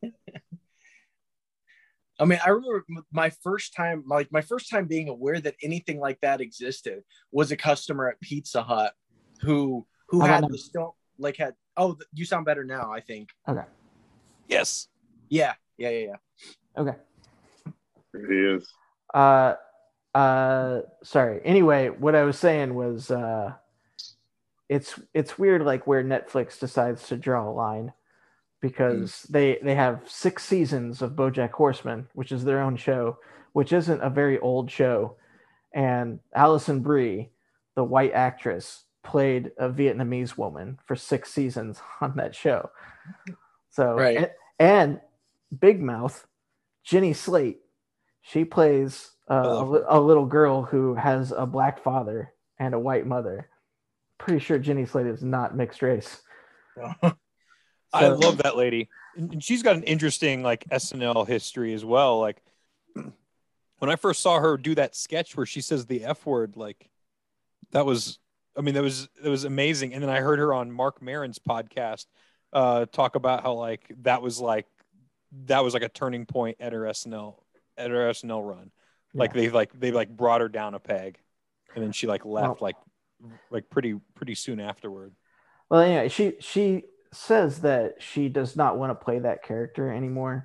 I mean, I remember my first time, like my first time being aware that anything like that existed was a customer at Pizza Hut who who How had about the stone, like had. Oh, you sound better now. I think. Okay. Yes. Yeah, yeah, yeah, yeah. Okay. He is. Uh, uh, sorry. Anyway, what I was saying was, uh, it's it's weird, like where Netflix decides to draw a line, because they they have six seasons of BoJack Horseman, which is their own show, which isn't a very old show, and Alison Brie, the white actress, played a Vietnamese woman for six seasons on that show. So Right. and, and Big Mouth, Jenny Slate, she plays uh, a, love li- a little girl who has a black father and a white mother. Pretty sure Jenny Slate is not mixed race. I So- love that lady. And and she's got an interesting like S N L history as well. Like when I first saw her do that sketch where she says the F word, like that was, I mean, that was, that was amazing. And then I heard her on Mark Maron's podcast uh, talk about how like, that was like, that was like a turning point at her S N L, at her S N L run. Like Yeah. they like, they like brought her down a peg and then she like left Well- like, like pretty, pretty soon afterward. Well, anyway, she she says that she does not want to play that character anymore,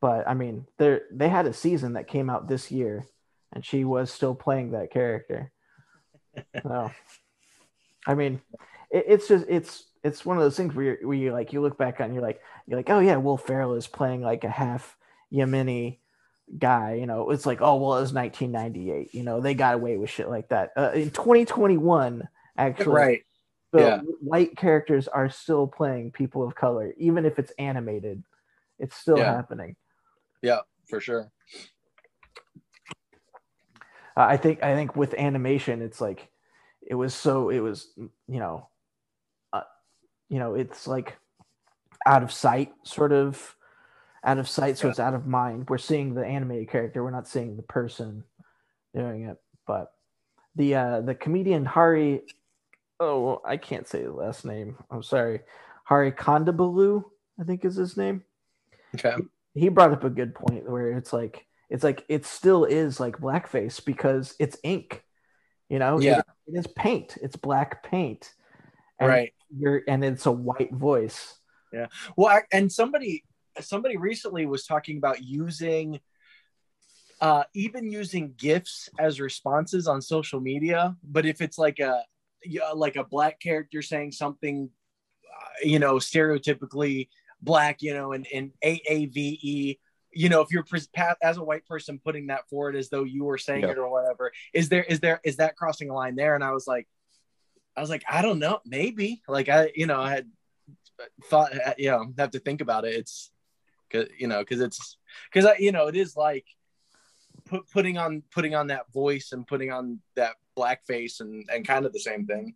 but I mean, they they had a season that came out this year, and she was still playing that character. So, I mean, it, it's just it's it's one of those things where you're, where you like you look back on and you're like you're like, oh yeah, Will Ferrell is playing like a half Yemeni guy. You know, it's like, oh well, it was nineteen ninety-eight. You know, they got away with shit like that. Uh, in twenty twenty-one, actually, Right. the Yeah. white characters are still playing people of color, even if it's animated. It's still Yeah. happening. Yeah, for sure. Uh, I think I think with animation, it's like it was so it was you know, uh, you know, it's like out of sight, sort of out of sight, so Yeah. it's out of mind. We're seeing the animated character, we're not seeing the person doing it. But the uh, the comedian Hari, oh, I can't say the last name. I'm sorry, Hari Kondabolu, I think is his name. Okay. He brought up a good point where it's like it's like it still is like blackface because it's ink, you know. Yeah. it, it is paint. It's black paint, and Right. You're and it's a white voice. Well, I, and somebody somebody recently was talking about using uh even using GIFs as responses on social media, but if it's like a yeah, like a black character saying something uh, you know, stereotypically black, you know, and and A A V E, you know, if you're pres- pa- as a white person putting that forward as though you were saying Yeah. it or whatever, is there is there is that crossing a line there? And I was like, I was like, I don't know, maybe. Like I, you know, I had thought, you know, have to think about it. It's, cause, you know, because it's because I, you know, it is like put, putting on putting on that voice and putting on that blackface and and kind of the same thing.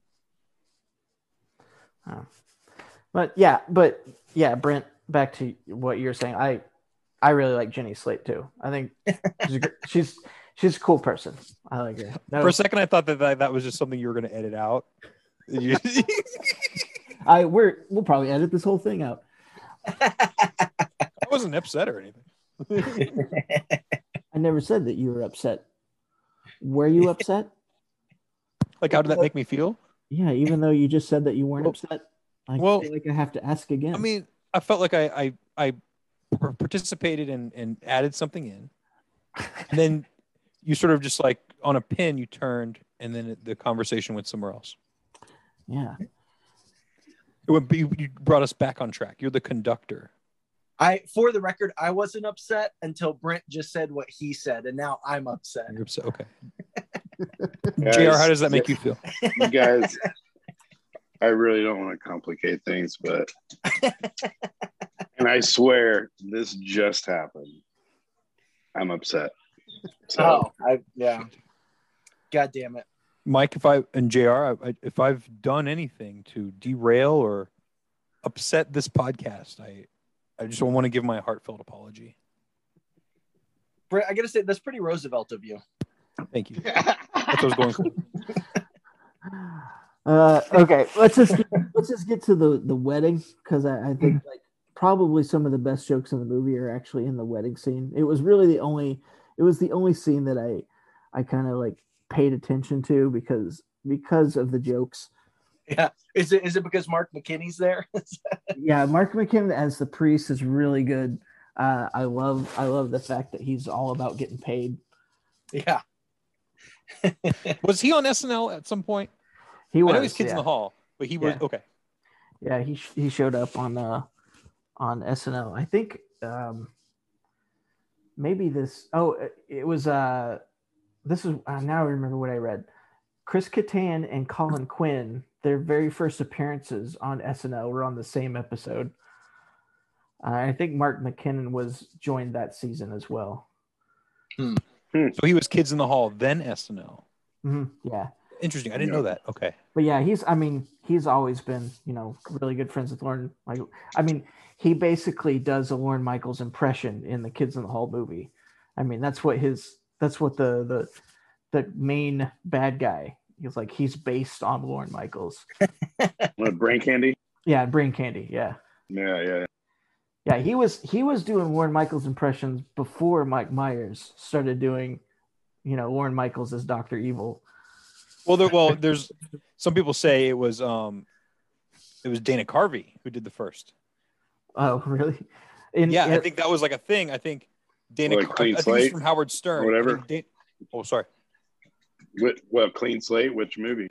Oh. But yeah, but yeah, Brent. Back to what you're saying. I I really like Jenny Slate too. I think she's a gr- she's, she's a cool person. I like her. No, For a second, I thought that that, that was just something you were going to edit out. You- I we're we'll probably edit this whole thing out. I wasn't upset or anything. I never said that you were upset. Were you upset? Like, how did that make me feel? Yeah, even though you just said that you weren't Well- upset. I well, feel like I have to ask again. I mean, I felt like I I, I participated and, and added something in, and then you sort of just like on a pin you turned, and then the conversation went somewhere else. yeah. It went, you, you brought us back on track. You're the conductor. I, for the record, I wasn't upset until Brent just said what he said, and now I'm upset. You're upset. Okay. Guys, J R, how does that make you feel? You guys, I really don't want to complicate things, but and I swear this just happened. I'm upset. So Oh, I yeah. God damn it. Mike, if I and J R, I, I, if I've done anything to derail or upset this podcast, I I just want to give my heartfelt apology. Brent, I gotta say that's pretty Roosevelt of you. Thank you. That's what I was going for. Uh, okay, let's just get, let's just get to the the wedding because I, I think like probably some of the best jokes in the movie are actually in the wedding scene. It was really the only it was the only scene that I I kind of like paid attention to because because of the jokes. Yeah. Is it is it because Mark McKinney's there? Yeah, Mark McKim as the priest is really good. Uh, I love I love the fact that he's all about getting paid. Yeah. Was he on S N L at some point? He was. I know he's Kids yeah. in the Hall, but he was Yeah. okay. Yeah, he he showed up on uh on S N L. I think um maybe this oh it- it was uh this is uh, now I remember what I read. Chris Kattan and Colin Quinn, their very first appearances on S N L were on the same episode. Uh, I think Mark McKinnon was joined that season as well. So he was Kids in the Hall, then S N L. Mhm, yeah. Interesting. I didn't Yeah. know that. Okay. But yeah, he's I mean, he's always been, you know, really good friends with Lauren Michael. I mean, he basically does a Lauren Michaels impression in the Kids in the Hall movie. I mean, that's what his that's what the the the main bad guy is like. He's based on Lauren Michaels. what, brain candy? Yeah, Brain Candy. Yeah, Yeah, yeah. yeah. He was he was doing Lauren Michaels impressions before Mike Myers started doing, you know, Lauren Michaels as Doctor Evil. Well, there, well, there's some people say it was um, it was Dana Carvey who did the first. Oh, really? in, yeah, I it- think that was like a thing. I think Dana, Like Car- I, Clean I think Slate it's from Howard Stern. or whatever? I think Dan- oh, sorry. What, what Clean Slate? Which movie?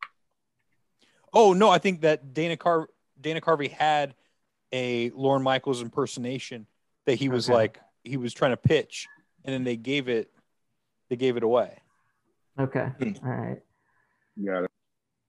Oh no, I think that Dana Car Dana Carvey had a Lorne Michaels impersonation that he was Okay. like he was trying to pitch, and then they gave it they gave it away. okay, Hmm. all right. Got it.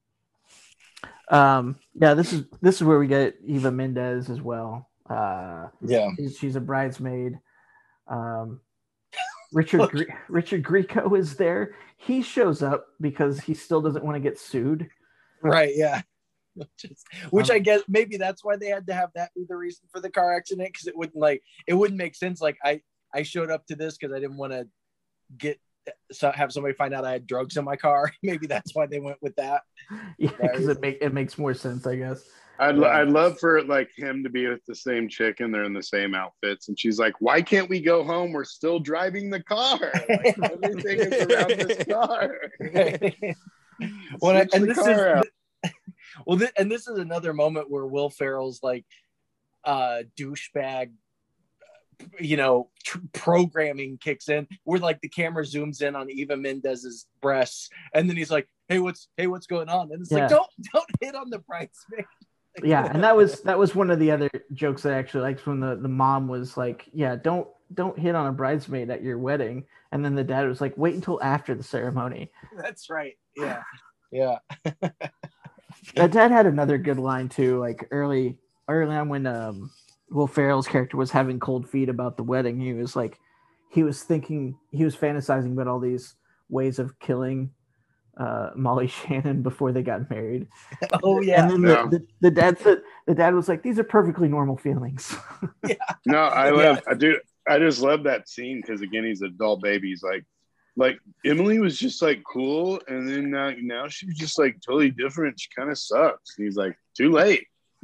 Um, yeah, this is this is where we get Eva Mendes as well. Uh, Yeah. she's, she's a bridesmaid. Um, Richard Gre- Richard Grieco is there. He shows up because he still doesn't want to get sued. Right. Yeah. Just, which Um, I guess maybe that's why they had to have that be the reason for the car accident, because it wouldn't like it wouldn't make sense. Like I I showed up to this because I didn't want to get so have somebody find out I had drugs in my car. Maybe that's why they went with that. Yeah, because it make it makes more sense, I guess. I'd, Yeah. I'd love for like him to be with the same chick and they're in the same outfits, and she's like, "Why can't we go home? We're still driving the car. Like, everything is around this car." Well, Switch and the this car is out. well, th- and this is another moment where Will Ferrell's like uh douchebag, you know, tr- programming kicks in, where like the camera zooms in on Eva Mendes's breasts, and then he's like, "Hey, what's hey, what's going on?" And it's Yeah. like, "Don't don't hit on the bridesmaid." Yeah, and that was that was one of the other jokes I actually liked when the, the mom was like, "Yeah, don't don't hit on a bridesmaid at your wedding," and then the dad was like, "Wait until after the ceremony." That's right. Yeah, yeah. The dad had another good line too, like early early on when um, Will Ferrell's character was having cold feet about the wedding. He was like, he was thinking, he was fantasizing about all these ways of killing uh, Molly Shannon before they got married. Oh yeah. And then Yeah. the, the, the dad said, the dad was like, "These are perfectly normal feelings." No, I Yeah. love, I do, I just love that scene because again, he's an adult baby. He's like, like Emily was just like cool, and then uh, now she's just like totally different. She kind of sucks. And he's like, too late.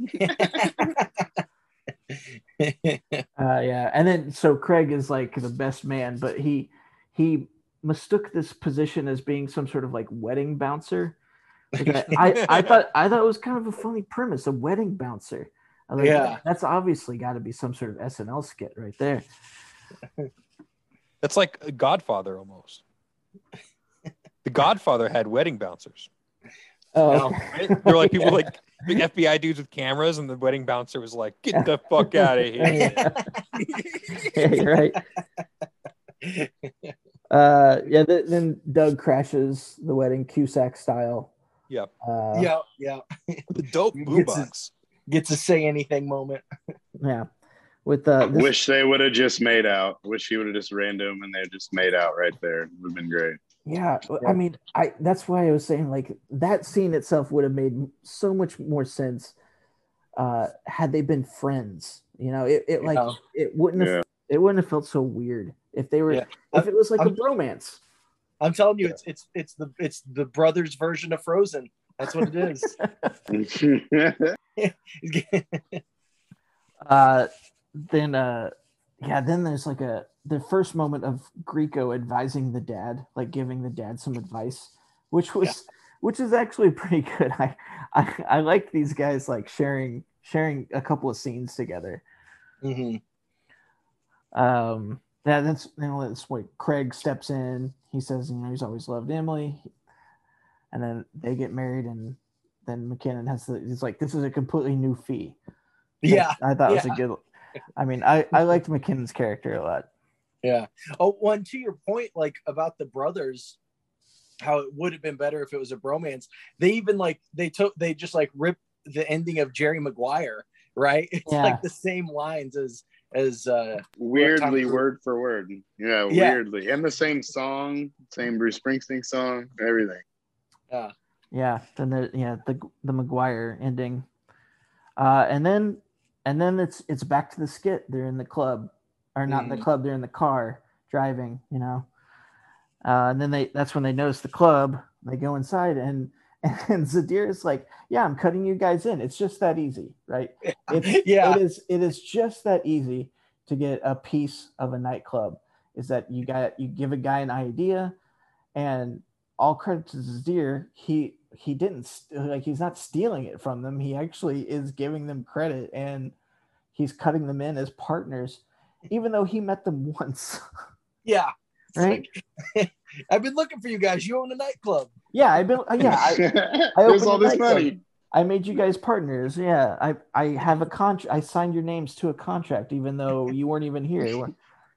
Uh, yeah, and then so Craig is like the best man, but he he mistook this position as being some sort of like wedding bouncer. Which I, I, I thought I thought it was kind of a funny premise, a wedding bouncer. I was like, Yeah. that's obviously got to be some sort of S N L skit right there. That's like a Godfather almost. The Godfather had wedding bouncers. Oh, Right? They're like people like big F B I dudes with cameras, and the wedding bouncer was like, "Get the fuck out of here!" yeah, you're right. Uh, yeah, th- then Doug crashes the wedding Cusack style. Yep. Uh, Yeah, yeah. The dope Gets boombox. Get to say anything moment. yeah. With uh, this, Wish they would have just made out. Wish he would have just ran to him and they just made out right there. It would have been great. yeah, I mean, I that's why I was saying like that scene itself would have made so much more sense uh, had they been friends. You know, it, it like Yeah. it wouldn't have Yeah. it wouldn't have felt so weird if they were Yeah. if it was like a I'm- bromance. I'm telling you, it's it's it's the it's the brothers version of Frozen. That's what it is. Uh, then uh, yeah, then there's like a the first moment of Grieco advising the dad, like giving the dad some advice, which was Yeah. which is actually pretty good. I I, I like these guys like sharing sharing a couple of scenes together. Mhm. Um, yeah, that's you know that's what Craig steps in. He says, you know, he's always loved Emily, and then they get married, and then McKinnon has the. He's like, this is a completely new fee. Yeah, I thought it was yeah. a good. I mean, I I liked McKinnon's character a lot. yeah. Oh, one to your point, like about the brothers, how it would have been better if it was a bromance. They even like they took they just like ripped the ending of Jerry Maguire, right? It's Yeah. like the same lines as as uh Weirdly, Tom- word for word. Yeah, Yeah. weirdly. And the same song, same Bruce Springsteen song, everything. yeah. Yeah, then the yeah the the McGuire ending, uh, and then and then it's it's back to the skit. They're in the club, or not in the Mhm. club. They're in the car driving. You know, uh, and then they that's when they notice the club. They go inside, and and Zadir is like, "Yeah, I'm cutting you guys in. It's just that easy, right? It's, Yeah. it is. It is just that easy to get a piece of a nightclub. Is that you got you give a guy an idea, and all credit to Zadir, he he didn't st- like he's not stealing it from them. He actually is giving them credit, and he's cutting them in as partners, even though he met them once. Yeah. It's Right? like, I've been looking for you guys. You own a nightclub. Yeah, I've been. Yeah, I, I Here's opened all the this nightclub. money. I made you guys partners. Yeah, I I have a contract. I signed your names to a contract, even though you weren't even here.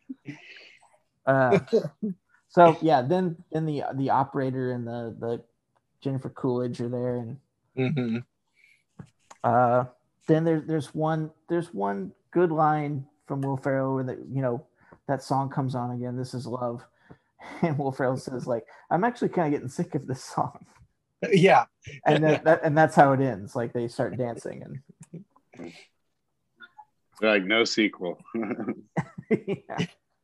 Uh, so yeah, then then the the operator and the the Jennifer Coolidge are there, and Mm-hmm. uh, then there's there's one there's one good line from Will Ferrell, and that you know that song comes on again. This is love, and Will Ferrell says like, "I'm actually kind of getting sick of this song." Yeah. And that, that and that's how it ends. Like they start dancing, and They're like, no sequel. yeah.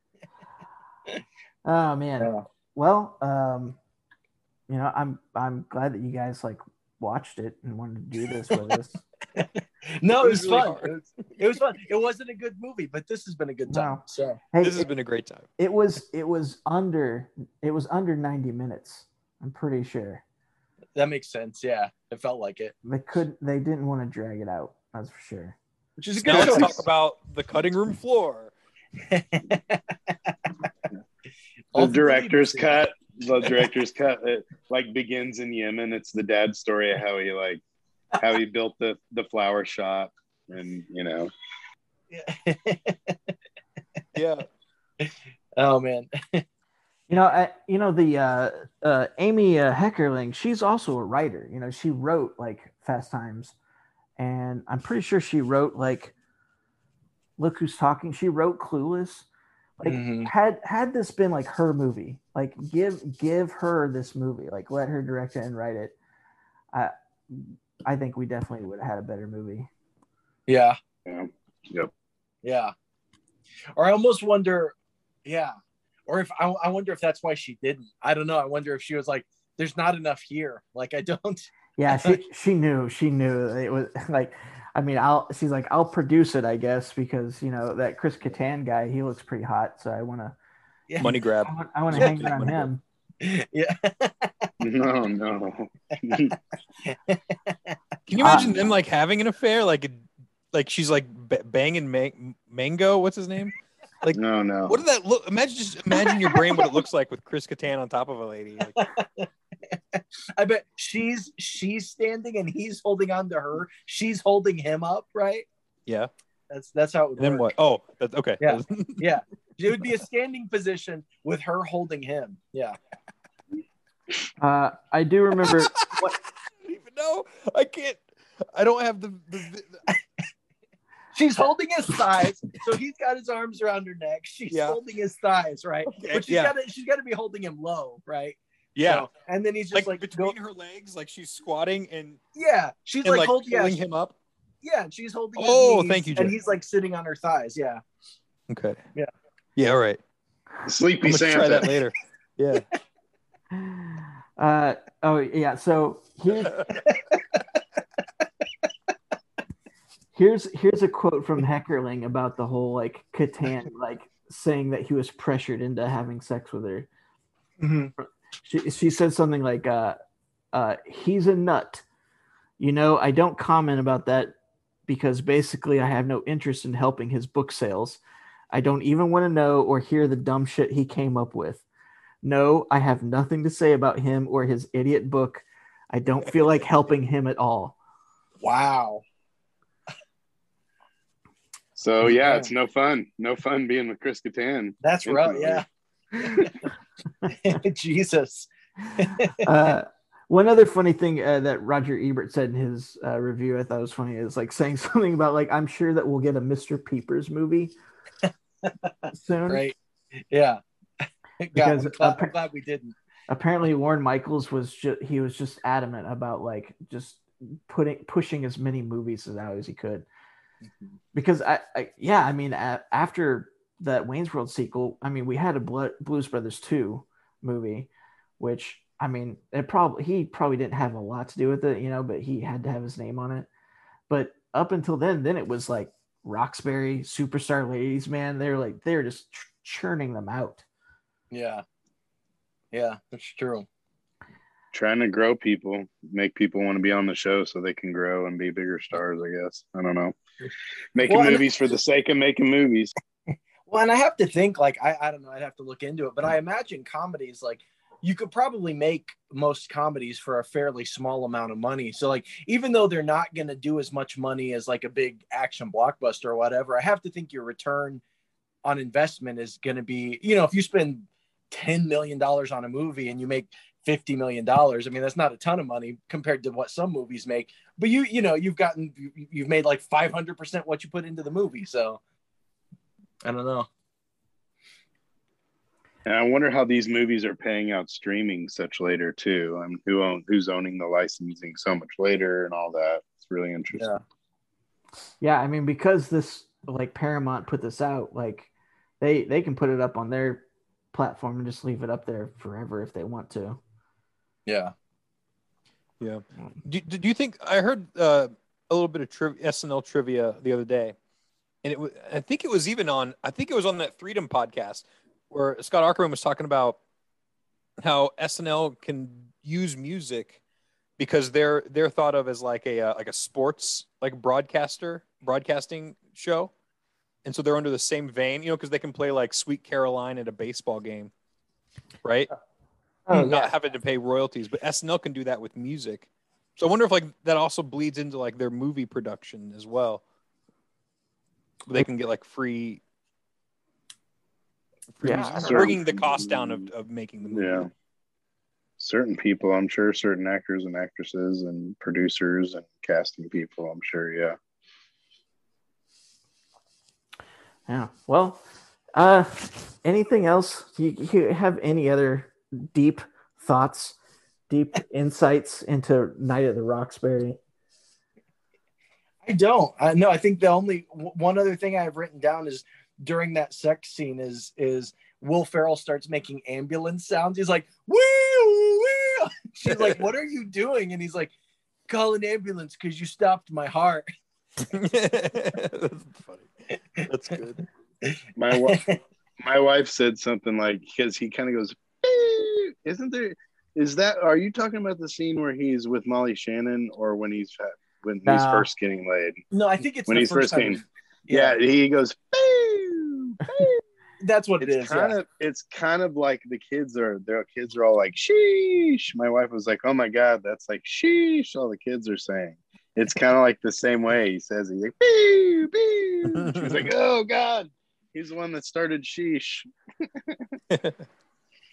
Oh man. Yeah. Well, um, you know, I'm I'm glad that you guys like watched it and wanted to do this with us. No, it It was, was really fun. hard. It was, it was fun. It wasn't a good movie, but this has been a good time. No. So Hey, This has it, been a great time. it was it was under it was under ninety minutes. I'm pretty sure that makes sense. Yeah. It felt like it. they could they didn't want to drag it out. That's for sure. Which is a Now good let's choice. talk about the cutting room floor. The director's cut. The director's cut. It like begins in Yemen. It's the dad's story of how he like how he built the the flower shop, and you know. Yeah. Oh man. You know, I, you know the uh, uh, Amy uh, Heckerling. She's also a writer. You know, she wrote like Fast Times, and I'm pretty sure she wrote like Look Who's Talking. She wrote Clueless. Like, Mhm. had had this been like her movie, like give give her this movie, like let her direct it and write it. I I think we definitely would have had a better movie. Yeah. Yeah. Yep. Yeah. Or I almost wonder, yeah. Or if I, I wonder if that's why she didn't. I don't know. I wonder if she was like, there's not enough here. Like I don't. Yeah, she she knew she knew it was like. I mean, I'll. She's like, I'll produce it, I guess, because you know that Chris Kattan guy, he looks pretty hot, so I want to. Yeah. Money grab. I want, I want to hang around him. Yeah. No, no. Can you Uh, imagine them like having an affair? Like, like she's like b- banging Man- Mango. What's his name? Like, No, no. what did that look? Imagine just imagine your brain what it looks like with Chris Kattan on top of a lady. Like, I bet she's she's standing and he's holding on to her. She's holding him up, right? yeah. That's that's how it would And then work. what? Oh, that's okay. Yeah. Yeah. It would be a standing position with her holding him. Yeah. Uh, I do remember. What, I don't even know. I can't. I don't have the. the, the She's holding his thighs, so he's got his arms around her neck. She's Yeah. holding his thighs, right? Okay, But she's yeah. got to she's got to be holding him low, right? yeah. So- and then he's like, just like, between go- her legs, like she's squatting and, yeah, she's and like, like, holding, yeah, pulling she- him up. yeah, and she's holding. his Oh, knees, thank you, And Jay. he's like sitting on her thighs. Yeah. Okay. Yeah. Yeah. All right. Sleepy I'm gonna Santa. try that later. Yeah. uh, oh yeah. So here's here's here's a quote from Heckerling about the whole like Catan, like saying that he was pressured into having sex with her. Mm-hmm. She she said something like, uh, uh, "He's a nut." You know, I don't comment about that because basically I have no interest in helping his book sales. I don't even want to know or hear the dumb shit he came up with. No, I have nothing to say about him or his idiot book. I don't feel like helping him at all. Wow. So yeah, it's no fun. No fun being with Chris Kattan. That's right. Yeah. Jesus. Uh, one other funny thing uh, that Roger Ebert said in his uh, review I thought was funny is like saying something about like, I'm sure that we'll get a Mister Peepers movie soon. Right. Yeah. God, Because I'm, glad, appa- I'm glad we didn't. Apparently Warren Michaels was just he was just adamant about like just putting pushing as many movies out as he could. Because I, I yeah, I mean a, after that Wayne's World sequel, I mean we had a Blu- Blues Brothers two movie, which I mean it probably he probably didn't have a lot to do with it, you know, but he had to have his name on it. But up until then, then it was like Roxbury, Superstar Ladies, man. They're like they're just ch- churning them out. Yeah. Yeah, that's true. Trying to grow people, make people want to be on the show so they can grow and be bigger stars, I guess. I don't know. Making Well, and- movies for the sake of making movies. Well, and I have to think like I, I don't know, I'd have to look into it, but I imagine comedies like you could probably make most comedies for a fairly small amount of money. So like even though they're not going to do as much money as like a big action blockbuster or whatever, I have to think your return on investment is going to be, you know, if you spend ten million dollars on a movie and you make fifty million dollars, I mean, that's not a ton of money compared to what some movies make, but you, you know, you've gotten, you've made like five hundred percent what you put into the movie. So I don't know. And I wonder how these movies are paying out streaming such later too. I mean, who own, who's owning the licensing so much later and all that. It's really interesting. Yeah. Yeah, I mean, because this like Paramount put this out, like they they can put it up on their platform and just leave it up there forever if they want to. Yeah. Yeah. Do, do you think I heard uh, a little bit of triv- S N L trivia the other day, and it was, I think it was even on I think it was on that Freedom podcast where Scott Ackerman was talking about how S N L can use music because they're they're thought of as like a uh, like a sports like broadcaster broadcasting show, and so they're under the same vein, you know, because they can play like Sweet Caroline at a baseball game, right? Oh, Not yeah. having to pay royalties, but S N L can do that with music. So I wonder if like that also bleeds into like their movie production as well. They can get like free, free Yeah, music, I don't bringing the cost down of, of making the movie. Yeah. Certain people, I'm sure, certain actors and actresses and producers and casting people, I'm sure, yeah. Yeah. Well, uh, anything else? Do you, you have any other deep thoughts, deep insights into Night at the Roxbury? I don't. I no. I think the only w- one other thing I have written down is during that sex scene is is Will Ferrell starts making ambulance sounds. He's like, woo, woo. She's like, what are you doing? And he's like, call an ambulance because you stopped my heart. That's funny. That's good. My wife, my wife said something like, because he kind of goes, "Beep." Isn't there? Is that? Are you talking about the scene where he's with Molly Shannon, or when he's when he's No. first getting laid? No, I think it's When the he's first first time. getting, yeah, he goes, "Beep, beep." That's what it It's is. kind Yeah. of, it's kind of like the kids are, their kids are all like, sheesh. My wife was like, oh my God, that's like sheesh. All the kids are saying. It's kind of like the same way he says, he's like, beep, beep. She's like, oh God, he's the one that started sheesh.